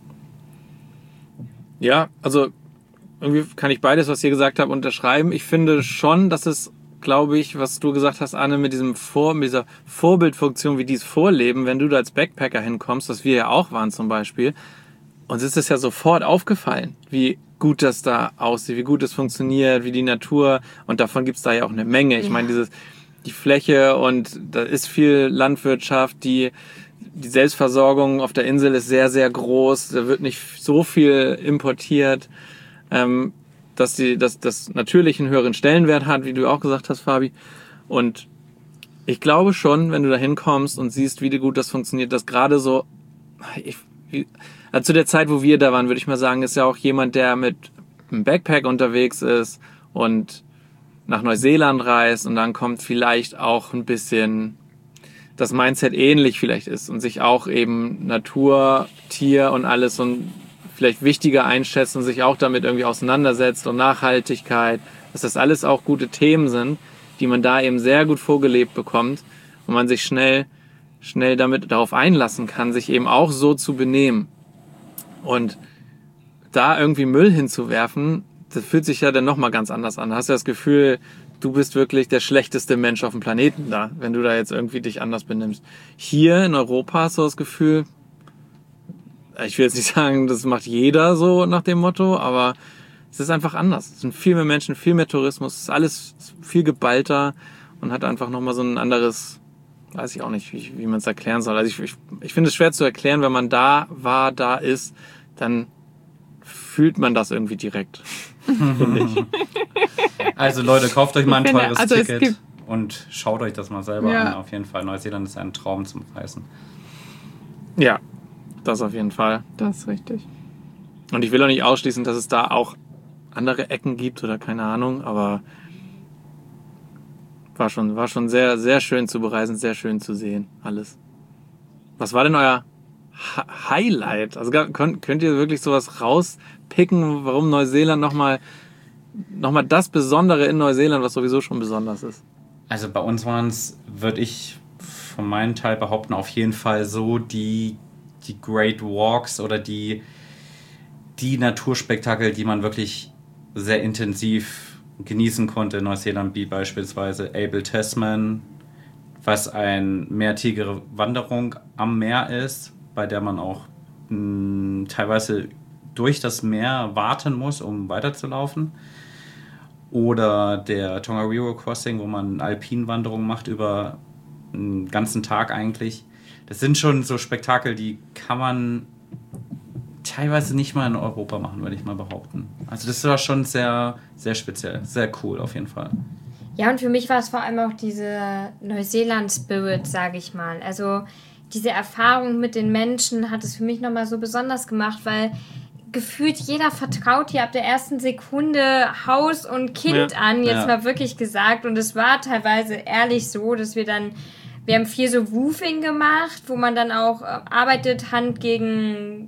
Speaker 2: Ja, also irgendwie kann ich beides, was ihr gesagt habt, unterschreiben. Ich finde schon, dass es, glaube ich, was du gesagt hast, Anne, mit dieser Vorbildfunktion, wie die es vorleben, wenn du da als Backpacker hinkommst, was wir ja auch waren zum Beispiel, uns ist es ja sofort aufgefallen, wie gut das da aussieht, wie gut es funktioniert, wie die Natur, und davon gibt's da ja auch eine Menge. Ich meine, die Fläche, und da ist viel Landwirtschaft, die Selbstversorgung auf der Insel ist sehr, sehr groß, da wird nicht so viel importiert, dass das natürlich einen höheren Stellenwert hat, wie du auch gesagt hast, Fabi. Und ich glaube schon, wenn du da hinkommst und siehst, wie gut das funktioniert, dass gerade so, also zu der Zeit, wo wir da waren, würde ich mal sagen, ist ja auch jemand, der mit einem Backpack unterwegs ist und nach Neuseeland reist, und dann kommt vielleicht auch ein bisschen das Mindset ähnlich vielleicht ist und sich auch eben Natur, Tier und alles und vielleicht wichtiger einschätzt und sich auch damit irgendwie auseinandersetzt, und Nachhaltigkeit, dass das alles auch gute Themen sind, die man da eben sehr gut vorgelebt bekommt und man sich schnell damit darauf einlassen kann, sich eben auch so zu benehmen. Und da irgendwie Müll hinzuwerfen, das fühlt sich ja dann nochmal ganz anders an. Da hast du das Gefühl, du bist wirklich der schlechteste Mensch auf dem Planeten da, wenn du da jetzt irgendwie dich anders benimmst. Hier in Europa hast du das Gefühl, ich will jetzt nicht sagen, das macht jeder so nach dem Motto, aber es ist einfach anders. Es sind viel mehr Menschen, viel mehr Tourismus, es ist alles viel geballter und hat einfach nochmal so ein anderes, weiß ich auch nicht, wie man es erklären soll. Also ich finde es schwer zu erklären, wenn man da ist, dann fühlt man das irgendwie direkt, finde ich.
Speaker 3: Also Leute, kauft euch mal ein teures Ticket und schaut euch das mal selber an. Auf jeden Fall, Neuseeland ist ein Traum zum Reisen.
Speaker 2: Ja, das auf jeden Fall.
Speaker 4: Das ist richtig.
Speaker 2: Und ich will auch nicht ausschließen, dass es da auch andere Ecken gibt oder keine Ahnung, aber war schon sehr, sehr schön zu bereisen, sehr schön zu sehen, alles. Was war denn euer Highlight? Also könnt ihr wirklich sowas rauspicken, warum Neuseeland nochmal das Besondere in Neuseeland, was sowieso schon besonders ist?
Speaker 3: Also bei uns waren es, würde ich von meinem Teil behaupten, auf jeden Fall so die Great Walks oder die Naturspektakel, die man wirklich sehr intensiv genießen konnte in Neuseeland, wie beispielsweise Abel Tasman, was eine mehrtägige Wanderung am Meer ist, bei der man auch teilweise durch das Meer warten muss, um weiterzulaufen. Oder der Tongariro Crossing, wo man Alpinwanderung macht über einen ganzen Tag eigentlich. Das sind schon so Spektakel, die kann man teilweise nicht mal in Europa machen, würde ich mal behaupten. Also das war schon sehr, sehr speziell, sehr cool auf jeden Fall.
Speaker 5: Ja, und für mich war es vor allem auch diese Neuseeland-Spirit, sage ich mal. Also diese Erfahrung mit den Menschen hat es für mich nochmal so besonders gemacht, weil gefühlt jeder vertraut hier ab der ersten Sekunde Haus und Kind an, jetzt mal wirklich gesagt. Und es war teilweise ehrlich so, dass wir haben viel so Roofing gemacht, wo man dann auch arbeitet, Arbeit gegen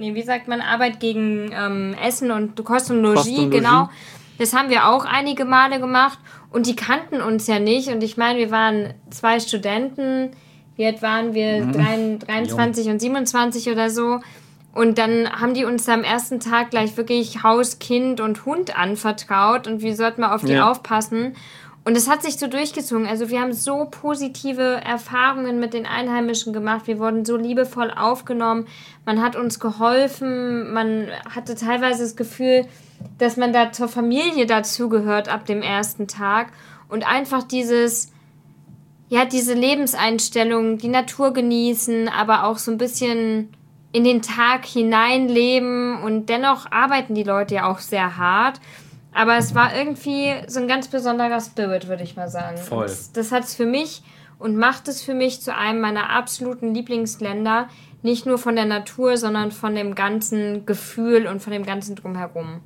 Speaker 5: Essen und Kost und Logis, genau. Das haben wir auch einige Male gemacht und die kannten uns ja nicht. Und ich meine, wir waren 2 Studenten, wie alt waren wir? 23 und 27 oder so. Und dann haben die uns am ersten Tag gleich wirklich Haus, Kind und Hund anvertraut und wir sollten mal auf die aufpassen. Und es hat sich so durchgezogen. Also wir haben so positive Erfahrungen mit den Einheimischen gemacht. Wir wurden so liebevoll aufgenommen. Man hat uns geholfen. Man hatte teilweise das Gefühl, dass man da zur Familie dazugehört ab dem ersten Tag. Und einfach diese Lebenseinstellung, die Natur genießen, aber auch so ein bisschen in den Tag hineinleben. Und dennoch arbeiten die Leute ja auch sehr hart. Aber es war irgendwie so ein ganz besonderer Spirit, würde ich mal sagen.
Speaker 3: Voll.
Speaker 5: Das hat es für mich und macht es für mich zu einem meiner absoluten Lieblingsländer. Nicht nur von der Natur, sondern von dem ganzen Gefühl und von dem ganzen Drumherum.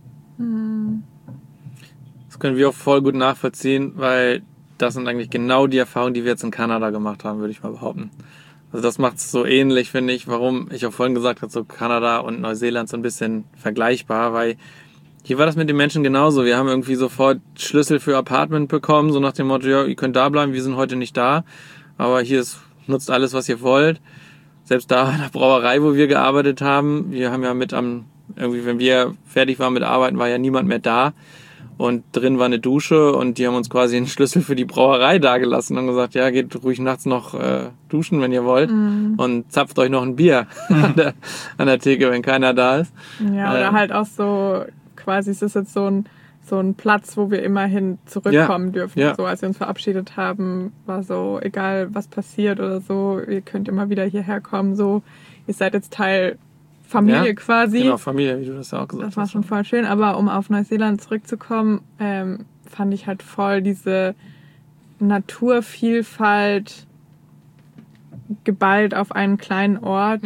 Speaker 2: Das können wir auch voll gut nachvollziehen, weil das sind eigentlich genau die Erfahrungen, die wir jetzt in Kanada gemacht haben, würde ich mal behaupten. Also das macht es so ähnlich, finde ich, warum ich auch vorhin gesagt habe, so Kanada und Neuseeland so ein bisschen vergleichbar, weil hier war das mit den Menschen genauso. Wir haben irgendwie sofort Schlüssel für Apartment bekommen, so nach dem Motto, ja, ihr könnt da bleiben, wir sind heute nicht da, aber hier nutzt alles, was ihr wollt. Selbst da in der Brauerei, wo wir gearbeitet haben, wir haben ja wenn wir fertig waren mit Arbeiten, war ja niemand mehr da und drin war eine Dusche und die haben uns quasi einen Schlüssel für die Brauerei dagelassen und gesagt, ja, geht ruhig nachts noch duschen, wenn ihr wollt und zapft euch noch ein Bier an der Theke, wenn keiner da ist.
Speaker 4: Ja, oder halt auch so quasi, es ist jetzt so ein Platz, wo wir immerhin zurückkommen dürfen.
Speaker 2: Ja.
Speaker 4: So, als wir uns verabschiedet haben, war so, egal was passiert oder so, ihr könnt immer wieder hierher kommen. So, ihr seid jetzt Teil Familie quasi.
Speaker 2: Genau, Familie, wie du das ja auch gesagt hast.
Speaker 4: Das war schon voll schön. Aber um auf Neuseeland zurückzukommen, fand ich halt voll diese Naturvielfalt geballt auf einen kleinen Ort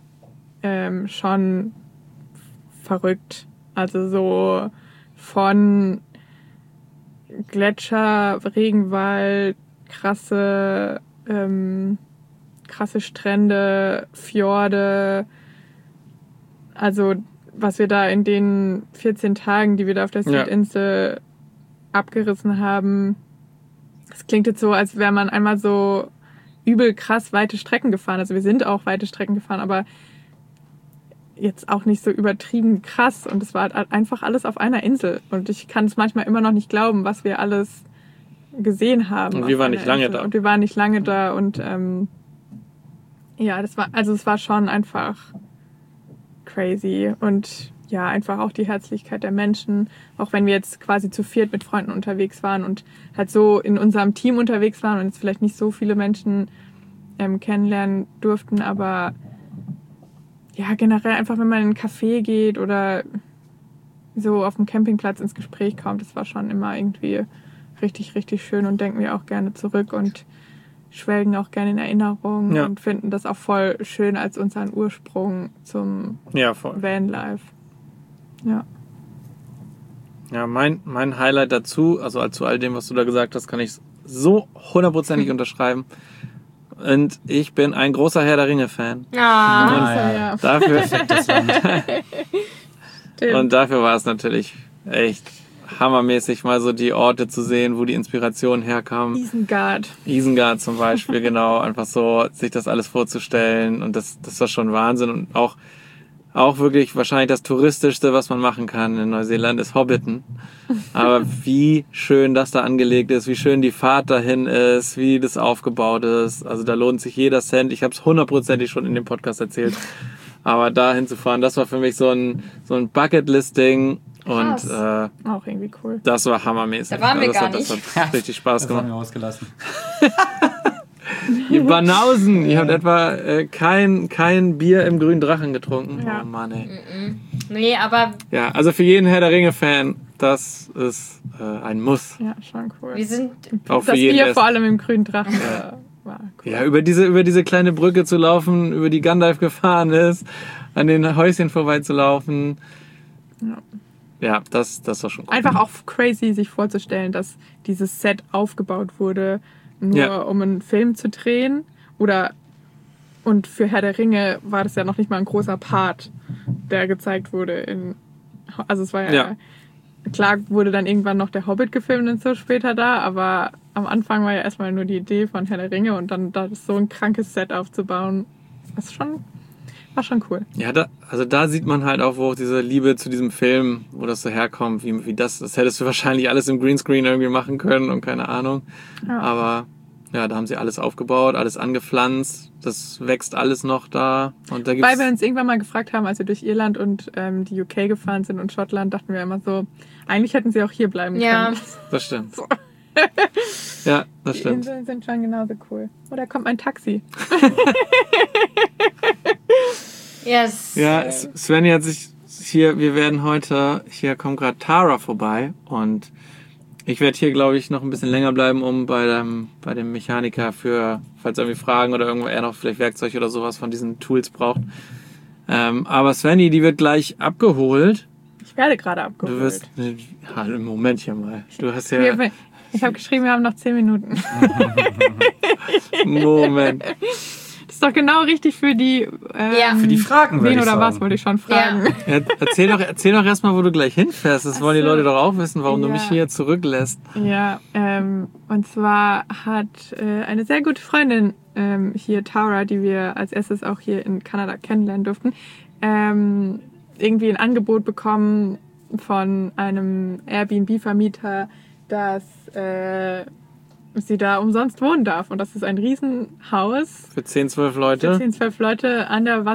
Speaker 4: schon verrückt. Also so von Gletscher, Regenwald, krasse Strände, Fjorde. Also was wir da in den 14 Tagen, die wir da auf der Südinsel abgerissen haben, das klingt jetzt so, als wäre man einmal so übel krass weite Strecken gefahren. Also wir sind auch weite Strecken gefahren, aber jetzt auch nicht so übertrieben krass. Und es war halt einfach alles auf einer Insel. Und ich kann es manchmal immer noch nicht glauben, was wir alles gesehen haben.
Speaker 2: Und wir waren nicht lange da.
Speaker 4: Und wir waren nicht lange da. Und es war schon einfach crazy. Und ja, einfach auch die Herzlichkeit der Menschen. Auch wenn wir jetzt quasi zu 4 mit Freunden unterwegs waren und halt so in unserem Team unterwegs waren und jetzt vielleicht nicht so viele Menschen kennenlernen durften, aber ja, generell einfach, wenn man in einen Café geht oder so auf dem Campingplatz ins Gespräch kommt, das war schon immer irgendwie richtig, richtig schön und denken wir auch gerne zurück und schwelgen auch gerne in Erinnerungen und finden das auch voll schön als unseren Ursprung zum Vanlife. Ja.
Speaker 2: Ja, mein Highlight dazu, also zu all dem, was du da gesagt hast, kann ich so 100%ig unterschreiben. Und ich bin ein großer Herr der Ringe-Fan.
Speaker 5: Ja.
Speaker 2: Und dafür war es natürlich echt hammermäßig, mal so die Orte zu sehen, wo die Inspiration herkam. Isengard zum Beispiel, genau. Einfach so, sich das alles vorzustellen. Und das war schon Wahnsinn. Und auch wirklich wahrscheinlich das Touristischste, was man machen kann in Neuseeland, ist Hobbiten. Aber wie schön das da angelegt ist, wie schön die Fahrt dahin ist, wie das aufgebaut ist. Also da lohnt sich jeder Cent. Ich habe es 100%ig schon in dem Podcast erzählt. Aber da hinzufahren, das war für mich so ein Bucketlist-Ding. Und
Speaker 4: auch irgendwie cool.
Speaker 2: Das war hammermäßig.
Speaker 5: Da waren wir gar
Speaker 2: nicht. Das hat richtig Spaß gemacht.
Speaker 3: Das haben wir ausgelassen.
Speaker 2: Ihr Banausen, ihr habt etwa kein Bier im Grünen Drachen getrunken.
Speaker 4: Ja.
Speaker 2: Oh Mann, ey.
Speaker 5: Nee, aber...
Speaker 2: Ja, also für jeden Herr der Ringe-Fan, das ist ein Muss.
Speaker 4: Ja, schon cool.
Speaker 5: Wir sind...
Speaker 2: Auch
Speaker 4: das
Speaker 2: für jeden
Speaker 4: Bier vor allem im Grünen Drachen war cool.
Speaker 2: Ja, über diese kleine Brücke zu laufen, über die Gandalf gefahren ist, an den Häuschen vorbeizulaufen. Ja, das war schon cool.
Speaker 4: Einfach auch crazy, sich vorzustellen, dass dieses Set aufgebaut wurde, nur um einen Film zu drehen. Und für Herr der Ringe war das ja noch nicht mal ein großer Part, der gezeigt wurde. Also es war ja. Klar wurde dann irgendwann noch der Hobbit gefilmt und so später da, aber am Anfang war ja erstmal nur die Idee von Herr der Ringe und dann da so ein krankes Set aufzubauen, war schon cool.
Speaker 2: Ja, da sieht man halt auch, wo diese Liebe zu diesem Film, wo das so herkommt, wie das hättest du wahrscheinlich alles im Greenscreen irgendwie machen können und keine Ahnung. Ja. Aber ja, da haben sie alles aufgebaut, alles angepflanzt, das wächst alles noch da. Und da gibt's
Speaker 4: weil wir uns irgendwann mal gefragt haben, als wir durch Irland und die UK gefahren sind und Schottland, dachten wir immer so, eigentlich hätten sie auch hier bleiben können.
Speaker 2: Das stimmt. So. Ja, das stimmt.
Speaker 4: Die Inseln sind schon genauso cool. Oh, da kommt mein Taxi.
Speaker 5: Yes.
Speaker 2: Ja, Svenny hat sich hier kommt gerade Tara vorbei und ich werde hier, glaube ich, noch ein bisschen länger bleiben, um bei dem Mechaniker falls irgendwie Fragen oder irgendwo er noch vielleicht Werkzeug oder sowas von diesen Tools braucht. Aber Svenny, die wird gleich abgeholt.
Speaker 4: Ich werde gerade abgeholt.
Speaker 2: Du wirst, Moment hier mal. Du hast ja...
Speaker 4: Ich habe geschrieben, wir haben noch 10 Minuten.
Speaker 2: Moment.
Speaker 4: Das ist doch genau richtig für die...
Speaker 3: für die Fragen,
Speaker 4: wen oder was, wollte ich schon fragen.
Speaker 2: Ja. Erzähl doch erstmal, wo du gleich hinfährst. Das wollen die Leute doch auch wissen, warum du mich hier zurücklässt.
Speaker 4: Ja, und zwar hat eine sehr gute Freundin hier, Tara, die wir als erstes auch hier in Kanada kennenlernen durften, irgendwie ein Angebot bekommen von einem Airbnb-Vermieter, dass sie da umsonst wohnen darf. Und das ist ein Riesenhaus.
Speaker 2: Für 10, 12 Leute.
Speaker 4: Für 10, 12 Leute an der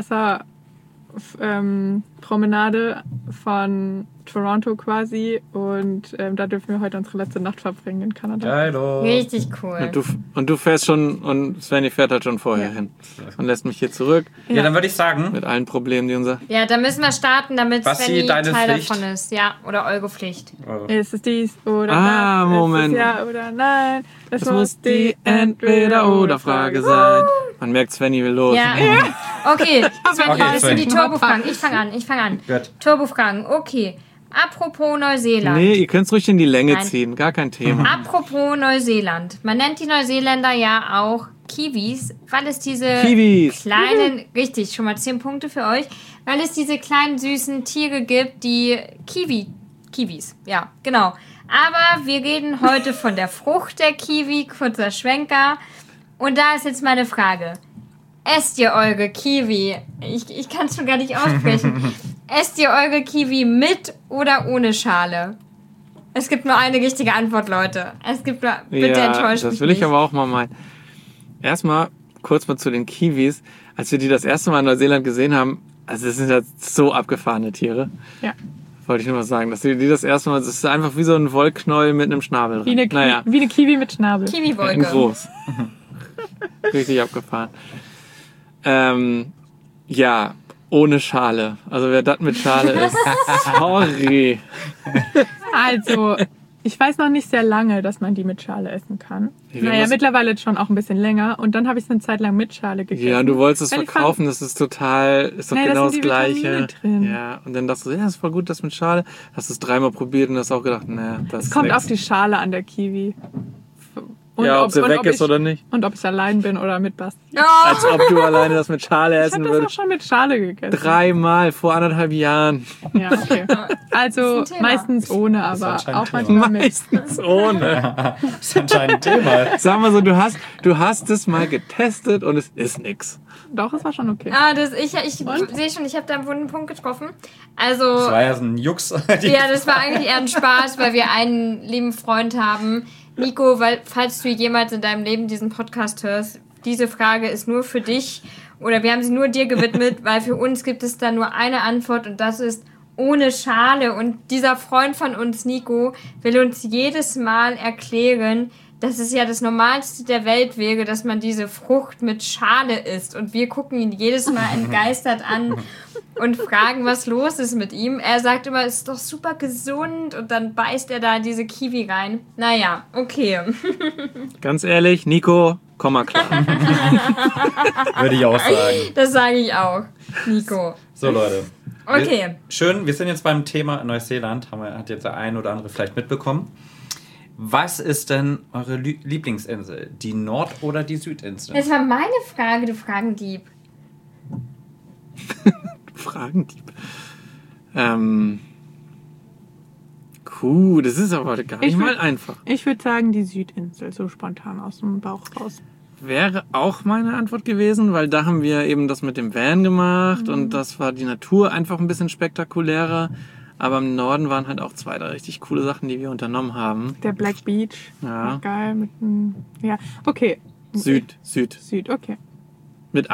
Speaker 4: Wasserpromenade von Toronto quasi. Und da dürfen wir heute unsere letzte Nacht verbringen in Kanada.
Speaker 3: Geilo.
Speaker 5: Richtig cool.
Speaker 2: Und du fährst schon, und Svenny fährt halt schon vorher hin. Und lässt mich hier zurück.
Speaker 3: Ja, dann würde ich sagen...
Speaker 2: Mit allen Problemen, die unser...
Speaker 5: Ja, dann müssen wir starten, damit
Speaker 3: Basti,
Speaker 5: Svenny Teil
Speaker 3: Pflicht?
Speaker 5: davon ist. Ja, oder eure Pflicht.
Speaker 4: Ist es dies oder das?
Speaker 2: Moment.
Speaker 4: Ist es ja oder nein?
Speaker 2: Es muss die Entweder-oder-Frage sein. Man merkt, Svenny will los.
Speaker 5: Ja. Okay, Svenny, das sind die
Speaker 3: Svenny.
Speaker 5: Turbofragen. Ich fange an.
Speaker 3: Gut.
Speaker 5: Turbofragen, okay. Apropos Neuseeland.
Speaker 2: Nee, ihr könnt es ruhig in die Länge
Speaker 5: Nein.
Speaker 2: ziehen. Gar kein Thema.
Speaker 5: Apropos Neuseeland. Man nennt die Neuseeländer ja auch Kiwis, weil es diese
Speaker 2: Kiwis.
Speaker 5: kleinen, richtig, schon mal 10 Punkte für euch, weil es diese kleinen süßen Tiere gibt, die Kiwis, ja, genau. Aber wir reden heute von der Frucht der Kiwi, kurzer Schwenker. Und da ist jetzt meine Frage. Esst ihr eure Kiwi? Ich kann es schon gar nicht aussprechen. Esst ihr eure Kiwi mit oder ohne Schale? Es gibt nur eine richtige Antwort, Leute. Es gibt nur, bitte enttäuscht mich
Speaker 2: das will ich
Speaker 5: nicht.
Speaker 2: aber auch mal meinen. Erstmal, kurz mal zu den Kiwis. Als wir die das erste Mal in Neuseeland gesehen haben, also das sind ja so abgefahrene Tiere.
Speaker 4: Ja.
Speaker 2: Wollte ich nur mal sagen, dass die das erste Mal, das ist einfach wie so ein Wollknäuel mit einem Schnabel
Speaker 4: Wie
Speaker 2: drin.
Speaker 4: eine Kiwi mit Schnabel.
Speaker 2: In
Speaker 5: Kiwi-Wolke.
Speaker 2: groß. Richtig abgefahren. Ja, ohne Schale. Also wer das mit Schale ist, sorry.
Speaker 4: Also, ich weiß noch nicht sehr lange, dass man die mit Schale essen kann. Mittlerweile schon auch ein bisschen länger. Und dann habe ich es eine Zeit lang mit Schale gegessen.
Speaker 2: Ja, du wolltest es verkaufen, das ist doch genau das Gleiche.
Speaker 4: Drin.
Speaker 2: Ja, und dann dachtest du, ja, das war gut, das mit Schale. Hast es 3-mal probiert und hast auch gedacht, das
Speaker 4: Es kommt
Speaker 2: nix.
Speaker 4: auf die Schale an der Kiwi. Und
Speaker 2: ob sie weg ist oder nicht.
Speaker 4: Und ob ich allein bin oder mit Basti.
Speaker 2: Als ob du alleine das mit Schale
Speaker 4: Ich
Speaker 2: essen
Speaker 4: habe das auch
Speaker 2: würdest.
Speaker 4: schon mit Schale gegessen.
Speaker 2: 3-mal vor 1,5 Jahren.
Speaker 4: Ja, okay. Also
Speaker 5: Das ist ein Thema.
Speaker 4: meistens ohne, aber
Speaker 3: anscheinend
Speaker 4: auch
Speaker 3: ein
Speaker 4: manchmal mit.
Speaker 2: Meistens ohne.
Speaker 3: Das ist anscheinend ein Thema.
Speaker 2: Sag mal so, du hast es mal getestet und es ist nix.
Speaker 4: Doch, es war schon okay.
Speaker 5: Ich sehe schon, ich habe da einen wunden Punkt getroffen. Also,
Speaker 3: Das war ja so ein Jux.
Speaker 5: ja, das war eigentlich eher ein Spaß, weil wir einen lieben Freund haben. Nico, falls du jemals in deinem Leben diesen Podcast hörst, diese Frage ist nur für dich oder wir haben sie nur dir gewidmet, weil für uns gibt es da nur eine Antwort und das ist ohne Schale. Und dieser Freund von uns, Nico, will uns jedes Mal erklären, dass es ja das Normalste der Welt wäre, dass man diese Frucht mit Schale isst. Und wir gucken ihn jedes Mal entgeistert an und fragen, was los ist mit ihm. Er sagt immer, es ist doch super gesund. Und dann beißt er da diese Kiwi rein. Naja, okay.
Speaker 2: Ganz ehrlich, Nico, komm mal klar.
Speaker 3: Würde ich auch sagen.
Speaker 5: Das sage ich auch, Nico.
Speaker 3: So, Leute.
Speaker 5: Okay.
Speaker 3: Schön, wir sind jetzt beim Thema Neuseeland. Hat jetzt der ein oder andere vielleicht mitbekommen. Was ist denn eure Lieblingsinsel? Die Nord- oder die Südinsel?
Speaker 5: Das war meine Frage, du Fragendieb.
Speaker 2: Fragendieb. Das ist aber gar nicht mal einfach.
Speaker 4: Ich würde sagen, die Südinsel, so spontan aus dem Bauch raus.
Speaker 2: Wäre auch meine Antwort gewesen, weil da haben wir eben das mit dem Van gemacht und das war die Natur einfach ein bisschen spektakulärer. Aber im Norden waren halt auch 2, 3 richtig coole Sachen, die wir unternommen haben.
Speaker 4: Der Black Beach.
Speaker 2: Ja.
Speaker 4: Geil. Ja, okay.
Speaker 2: Süd.
Speaker 4: Süd, okay.
Speaker 2: Mit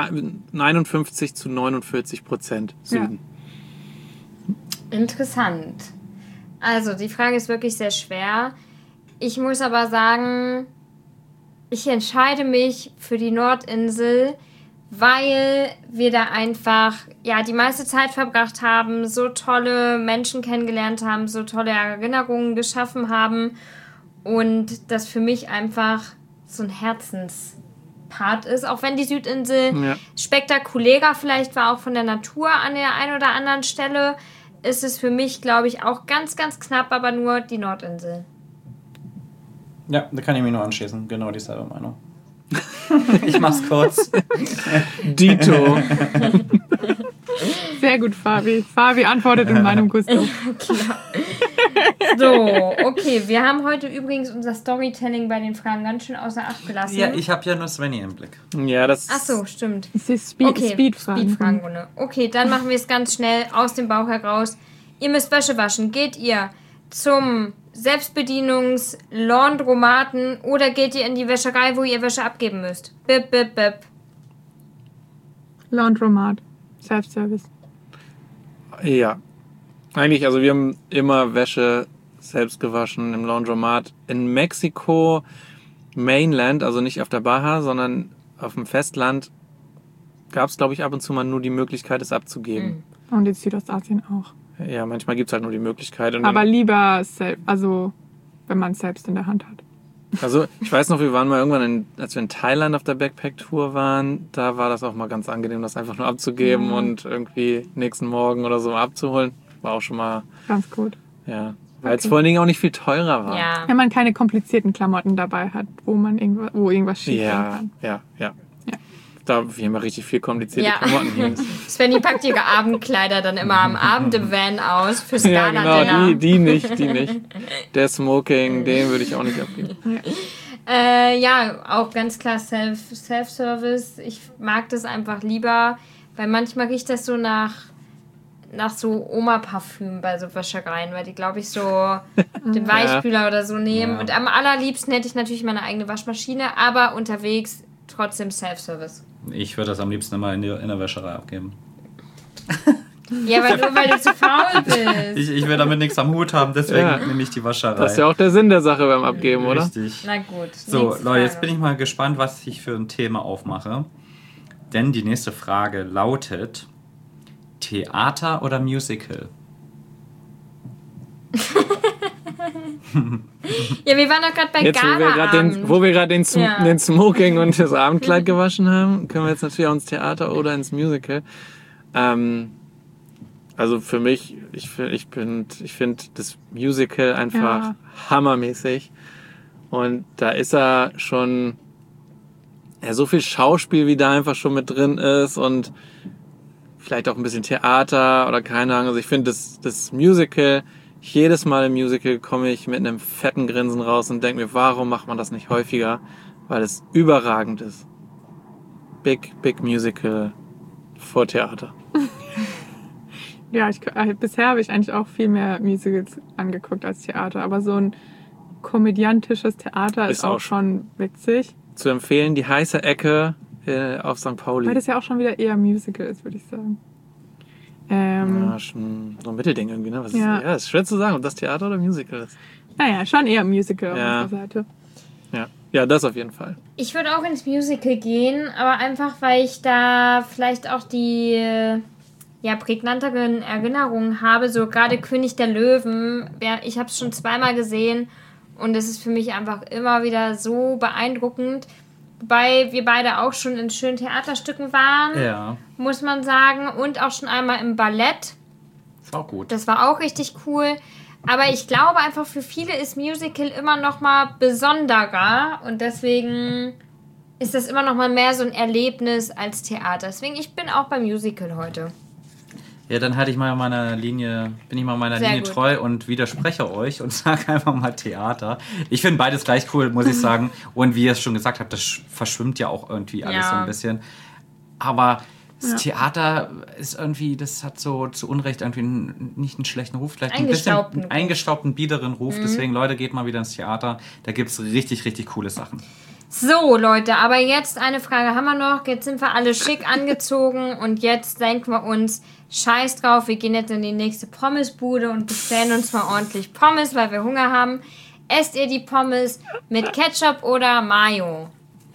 Speaker 2: 51-49% Süden.
Speaker 5: Ja. Interessant. Also, die Frage ist wirklich sehr schwer. Ich muss aber sagen, ich entscheide mich für die Nordinsel, weil wir da einfach die meiste Zeit verbracht haben, so tolle Menschen kennengelernt haben, so tolle Erinnerungen geschaffen haben und das für mich einfach so ein Herzenspart ist, auch wenn die Südinsel spektakulärer vielleicht war, auch von der Natur an der einen oder anderen Stelle, ist es für mich, glaube ich, auch ganz, ganz knapp, aber nur die Nordinsel.
Speaker 3: Ja, da kann ich mich nur anschließen. Genau dieselbe Meinung. Ich mach's kurz.
Speaker 2: Dito.
Speaker 4: Sehr gut, Fabi. Fabi antwortet in meinem Gusto.
Speaker 5: Klar. So, okay. Wir haben heute übrigens unser Storytelling bei den Fragen ganz schön außer Acht gelassen.
Speaker 3: Ja, ich habe ja nur Svenny im Blick.
Speaker 2: Ja, das.
Speaker 5: Ach so, stimmt.
Speaker 4: Das ist Speedfragen.
Speaker 5: Speedfragenrunde. Okay, dann machen wir es ganz schnell aus dem Bauch heraus. Ihr müsst Wäsche waschen. Geht ihr zum Selbstbedienungs-Laundromaten oder geht ihr in die Wäscherei, wo ihr Wäsche abgeben müsst? Bip, bip, bip.
Speaker 4: Laundromat. Self-Service.
Speaker 2: Ja. Eigentlich, also wir haben immer Wäsche selbst gewaschen im Laundromat. In Mexiko, Mainland, also nicht auf der Baja, sondern auf dem Festland, gab es, glaube ich, ab und zu mal nur die Möglichkeit, es abzugeben.
Speaker 4: Und in Südostasien auch.
Speaker 2: Ja, manchmal gibt es halt nur die Möglichkeit. Und
Speaker 4: aber lieber, wenn man es selbst in der Hand hat.
Speaker 2: Also ich weiß noch, wir waren mal irgendwann, als wir in Thailand auf der Backpack-Tour waren, da war das auch mal ganz angenehm, das einfach nur abzugeben und irgendwie nächsten Morgen oder so mal abzuholen. War auch schon mal...
Speaker 4: Ganz gut.
Speaker 2: Ja, weil es vor allen Dingen auch nicht viel teurer war.
Speaker 5: Ja.
Speaker 4: Wenn man keine komplizierten Klamotten dabei hat, wo irgendwas schief gehen kann.
Speaker 2: Ja. Da wir haben richtig viel komplizierte Klamotten hier.
Speaker 5: Svenny packt ihre Abendkleider dann immer am Abend im Van aus fürs Gala-Dinner.
Speaker 2: Ja, genau, die nicht. Der Smoking, den würde ich auch nicht abgeben.
Speaker 5: Auch ganz klar Self-Service. Ich mag das einfach lieber, weil manchmal riecht das so nach so Oma-Parfüm bei so Wäschereien, weil die, glaube ich, so den Weichspüler oder so nehmen. Ja. Und am allerliebsten hätte ich natürlich meine eigene Waschmaschine, aber unterwegs trotzdem Self-Service.
Speaker 3: Ich würde das am liebsten immer in der Wäscherei abgeben.
Speaker 5: Ja, aber nur weil du zu faul bist.
Speaker 3: Ich will damit nichts am Hut haben, deswegen nehme ich die Wäscherei.
Speaker 2: Das ist ja auch der Sinn der Sache beim Abgeben, oder?
Speaker 3: Richtig.
Speaker 5: Na gut.
Speaker 3: So, Leute, jetzt bin ich mal gespannt, was ich für ein Thema aufmache. Denn die nächste Frage lautet: Theater oder Musical?
Speaker 5: Ja, wir waren doch gerade bei
Speaker 2: jetzt,
Speaker 5: Gala-Abend.
Speaker 2: Wo wir gerade den Smoking und das Abendkleid gewaschen haben, können wir jetzt natürlich auch ins Theater oder ins Musical. Also für mich, ich finde das Musical einfach hammermäßig. Und da ist er schon so viel Schauspiel, wie da einfach schon mit drin ist und vielleicht auch ein bisschen Theater oder keine Ahnung. Also ich finde das Musical, jedes Mal im Musical komme ich mit einem fetten Grinsen raus und denke mir, warum macht man das nicht häufiger? Weil es überragend ist. Big Musical vor Theater.
Speaker 4: Ja, bisher habe ich eigentlich auch viel mehr Musicals angeguckt als Theater, aber so ein komödiantisches Theater ist auch schon witzig.
Speaker 2: Zu empfehlen, die heiße Ecke auf St. Pauli.
Speaker 4: Weil das ja auch schon wieder eher Musical ist, würde ich sagen.
Speaker 2: Schon so ein Mittelding irgendwie, ne? Ist schwer zu sagen, ob das Theater oder Musical ist.
Speaker 4: Naja, schon eher Musical auf unserer Seite.
Speaker 2: Ja. Ja, das auf jeden Fall.
Speaker 5: Ich würde auch ins Musical gehen, aber einfach, weil ich da vielleicht auch die prägnanteren Erinnerungen habe. So gerade König der Löwen. Ich habe es schon zweimal gesehen und es ist für mich einfach immer wieder so beeindruckend. Wobei wir beide auch schon in schönen Theaterstücken waren, muss man sagen. Und auch schon einmal im Ballett.
Speaker 3: Das war auch gut.
Speaker 5: Das war auch richtig cool. Aber ich glaube einfach, für viele ist Musical immer noch mal besonderer. Und deswegen ist das immer noch mal mehr so ein Erlebnis als Theater. Deswegen, ich bin auch beim Musical heute.
Speaker 3: Ja, dann bin ich mal meiner Linie treu und widerspreche euch und sage einfach mal Theater. Ich finde beides gleich cool, muss ich sagen. Und wie ihr es schon gesagt habt, das verschwimmt ja auch irgendwie alles so ein bisschen. Aber das Theater ist irgendwie, das hat so zu Unrecht irgendwie nicht einen schlechten Ruf, vielleicht ein bisschen einen eingestaubten, biederen Ruf. Deswegen, Leute, geht mal wieder ins Theater. Da gibt es richtig, richtig coole Sachen.
Speaker 5: So, Leute, aber jetzt eine Frage haben wir noch. Jetzt sind wir alle schick angezogen und jetzt denken wir uns, scheiß drauf, wir gehen jetzt in die nächste Pommesbude und bestellen uns mal ordentlich Pommes, weil wir Hunger haben. Esst ihr die Pommes mit Ketchup oder Mayo?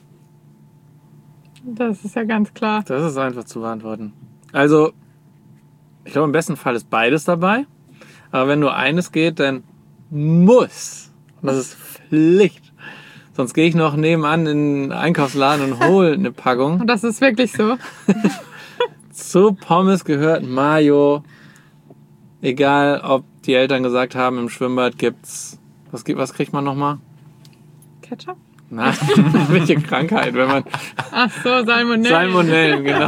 Speaker 4: Das ist ja ganz klar.
Speaker 2: Das ist einfach zu beantworten. Also, ich glaube, im besten Fall ist beides dabei. Aber wenn nur eines geht, dann muss. Und das ist Pflicht. Sonst gehe ich noch nebenan in den Einkaufsladen und hole eine Packung.
Speaker 4: Und das ist wirklich so.
Speaker 2: Zu Pommes gehört Mayo. Egal, ob die Eltern gesagt haben, im Schwimmbad gibt's... Was kriegt man nochmal?
Speaker 4: Ketchup?
Speaker 2: Nein, welche Krankheit, wenn man...
Speaker 4: Ach so, Salmonellen.
Speaker 2: Salmonellen, genau.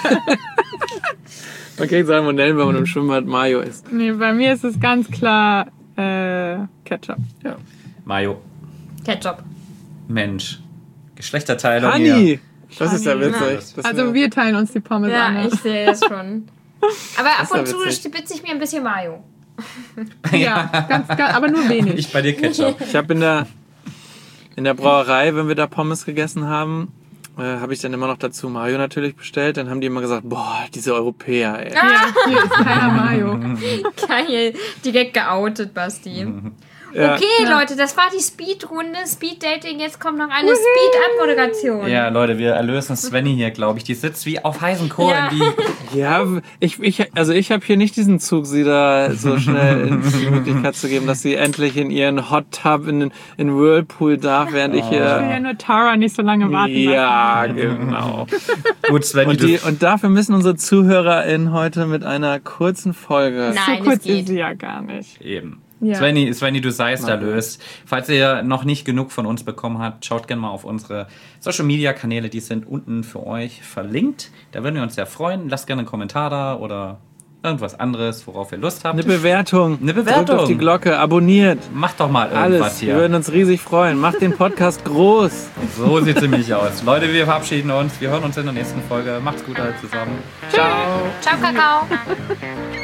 Speaker 2: Man kriegt Salmonellen, wenn man im Schwimmbad Mayo isst.
Speaker 4: Nee, bei mir ist es ganz klar Ketchup.
Speaker 2: Ja.
Speaker 3: Mayo.
Speaker 5: Ketchup.
Speaker 3: Mensch. Geschlechterteilung
Speaker 2: Honey!
Speaker 3: hier.
Speaker 2: Das ist ja witzig.
Speaker 4: Also wir teilen uns die Pommes an.
Speaker 5: Ja, ich sehe es schon. Aber ab und zu
Speaker 2: witzig.
Speaker 5: stibitze ich mir ein bisschen Mayo.
Speaker 4: Ja, ganz, aber nur wenig.
Speaker 3: Ich bei dir Ketchup.
Speaker 2: Ich habe in der Brauerei, wenn wir da Pommes gegessen haben, habe ich dann immer noch dazu Mayo natürlich bestellt. Dann haben die immer gesagt, boah, diese Europäer, ey.
Speaker 4: Ja, hier ist keiner Mayo.
Speaker 5: Geil. Direkt geoutet, Basti.
Speaker 2: Ja.
Speaker 5: Okay, Leute, das war die Speed-Runde. Speed-Dating, jetzt kommt noch eine Speed-Up-Moderation.
Speaker 3: Ja, Leute, wir erlösen Svenny hier, glaube ich. Die sitzt wie auf heißen Kohlen.
Speaker 2: Ja, ich habe hier nicht diesen Zug, sie da so schnell in die Möglichkeit zu geben, dass sie endlich in ihren Hot Tub in Whirlpool darf, während ich hier...
Speaker 4: Ich will ja nur Tara nicht so lange warten lassen.
Speaker 2: Ja, genau.
Speaker 3: Gut, Svenny,
Speaker 2: Und dafür müssen unsere ZuhörerInnen heute mit einer kurzen Folge...
Speaker 5: Nein,
Speaker 4: So kurz
Speaker 5: das geht.
Speaker 4: ist sie ja gar nicht.
Speaker 3: Eben.
Speaker 4: Ja.
Speaker 3: Svenny, du seist erlöst. Falls ihr noch nicht genug von uns bekommen habt, schaut gerne mal auf unsere Social-Media-Kanäle. Die sind unten für euch verlinkt. Da würden wir uns sehr freuen. Lasst gerne einen Kommentar da oder irgendwas anderes, worauf ihr Lust habt.
Speaker 2: Eine Bewertung. Drückt auf die Glocke, abonniert.
Speaker 3: Macht doch mal irgendwas
Speaker 2: Alles.
Speaker 3: hier.
Speaker 2: Wir würden uns riesig freuen. Macht den Podcast groß.
Speaker 3: So sieht es nämlich aus. Leute, wir verabschieden uns. Wir hören uns in der nächsten Folge. Macht's gut alle zusammen. Ciao.
Speaker 5: Ciao, Kakao.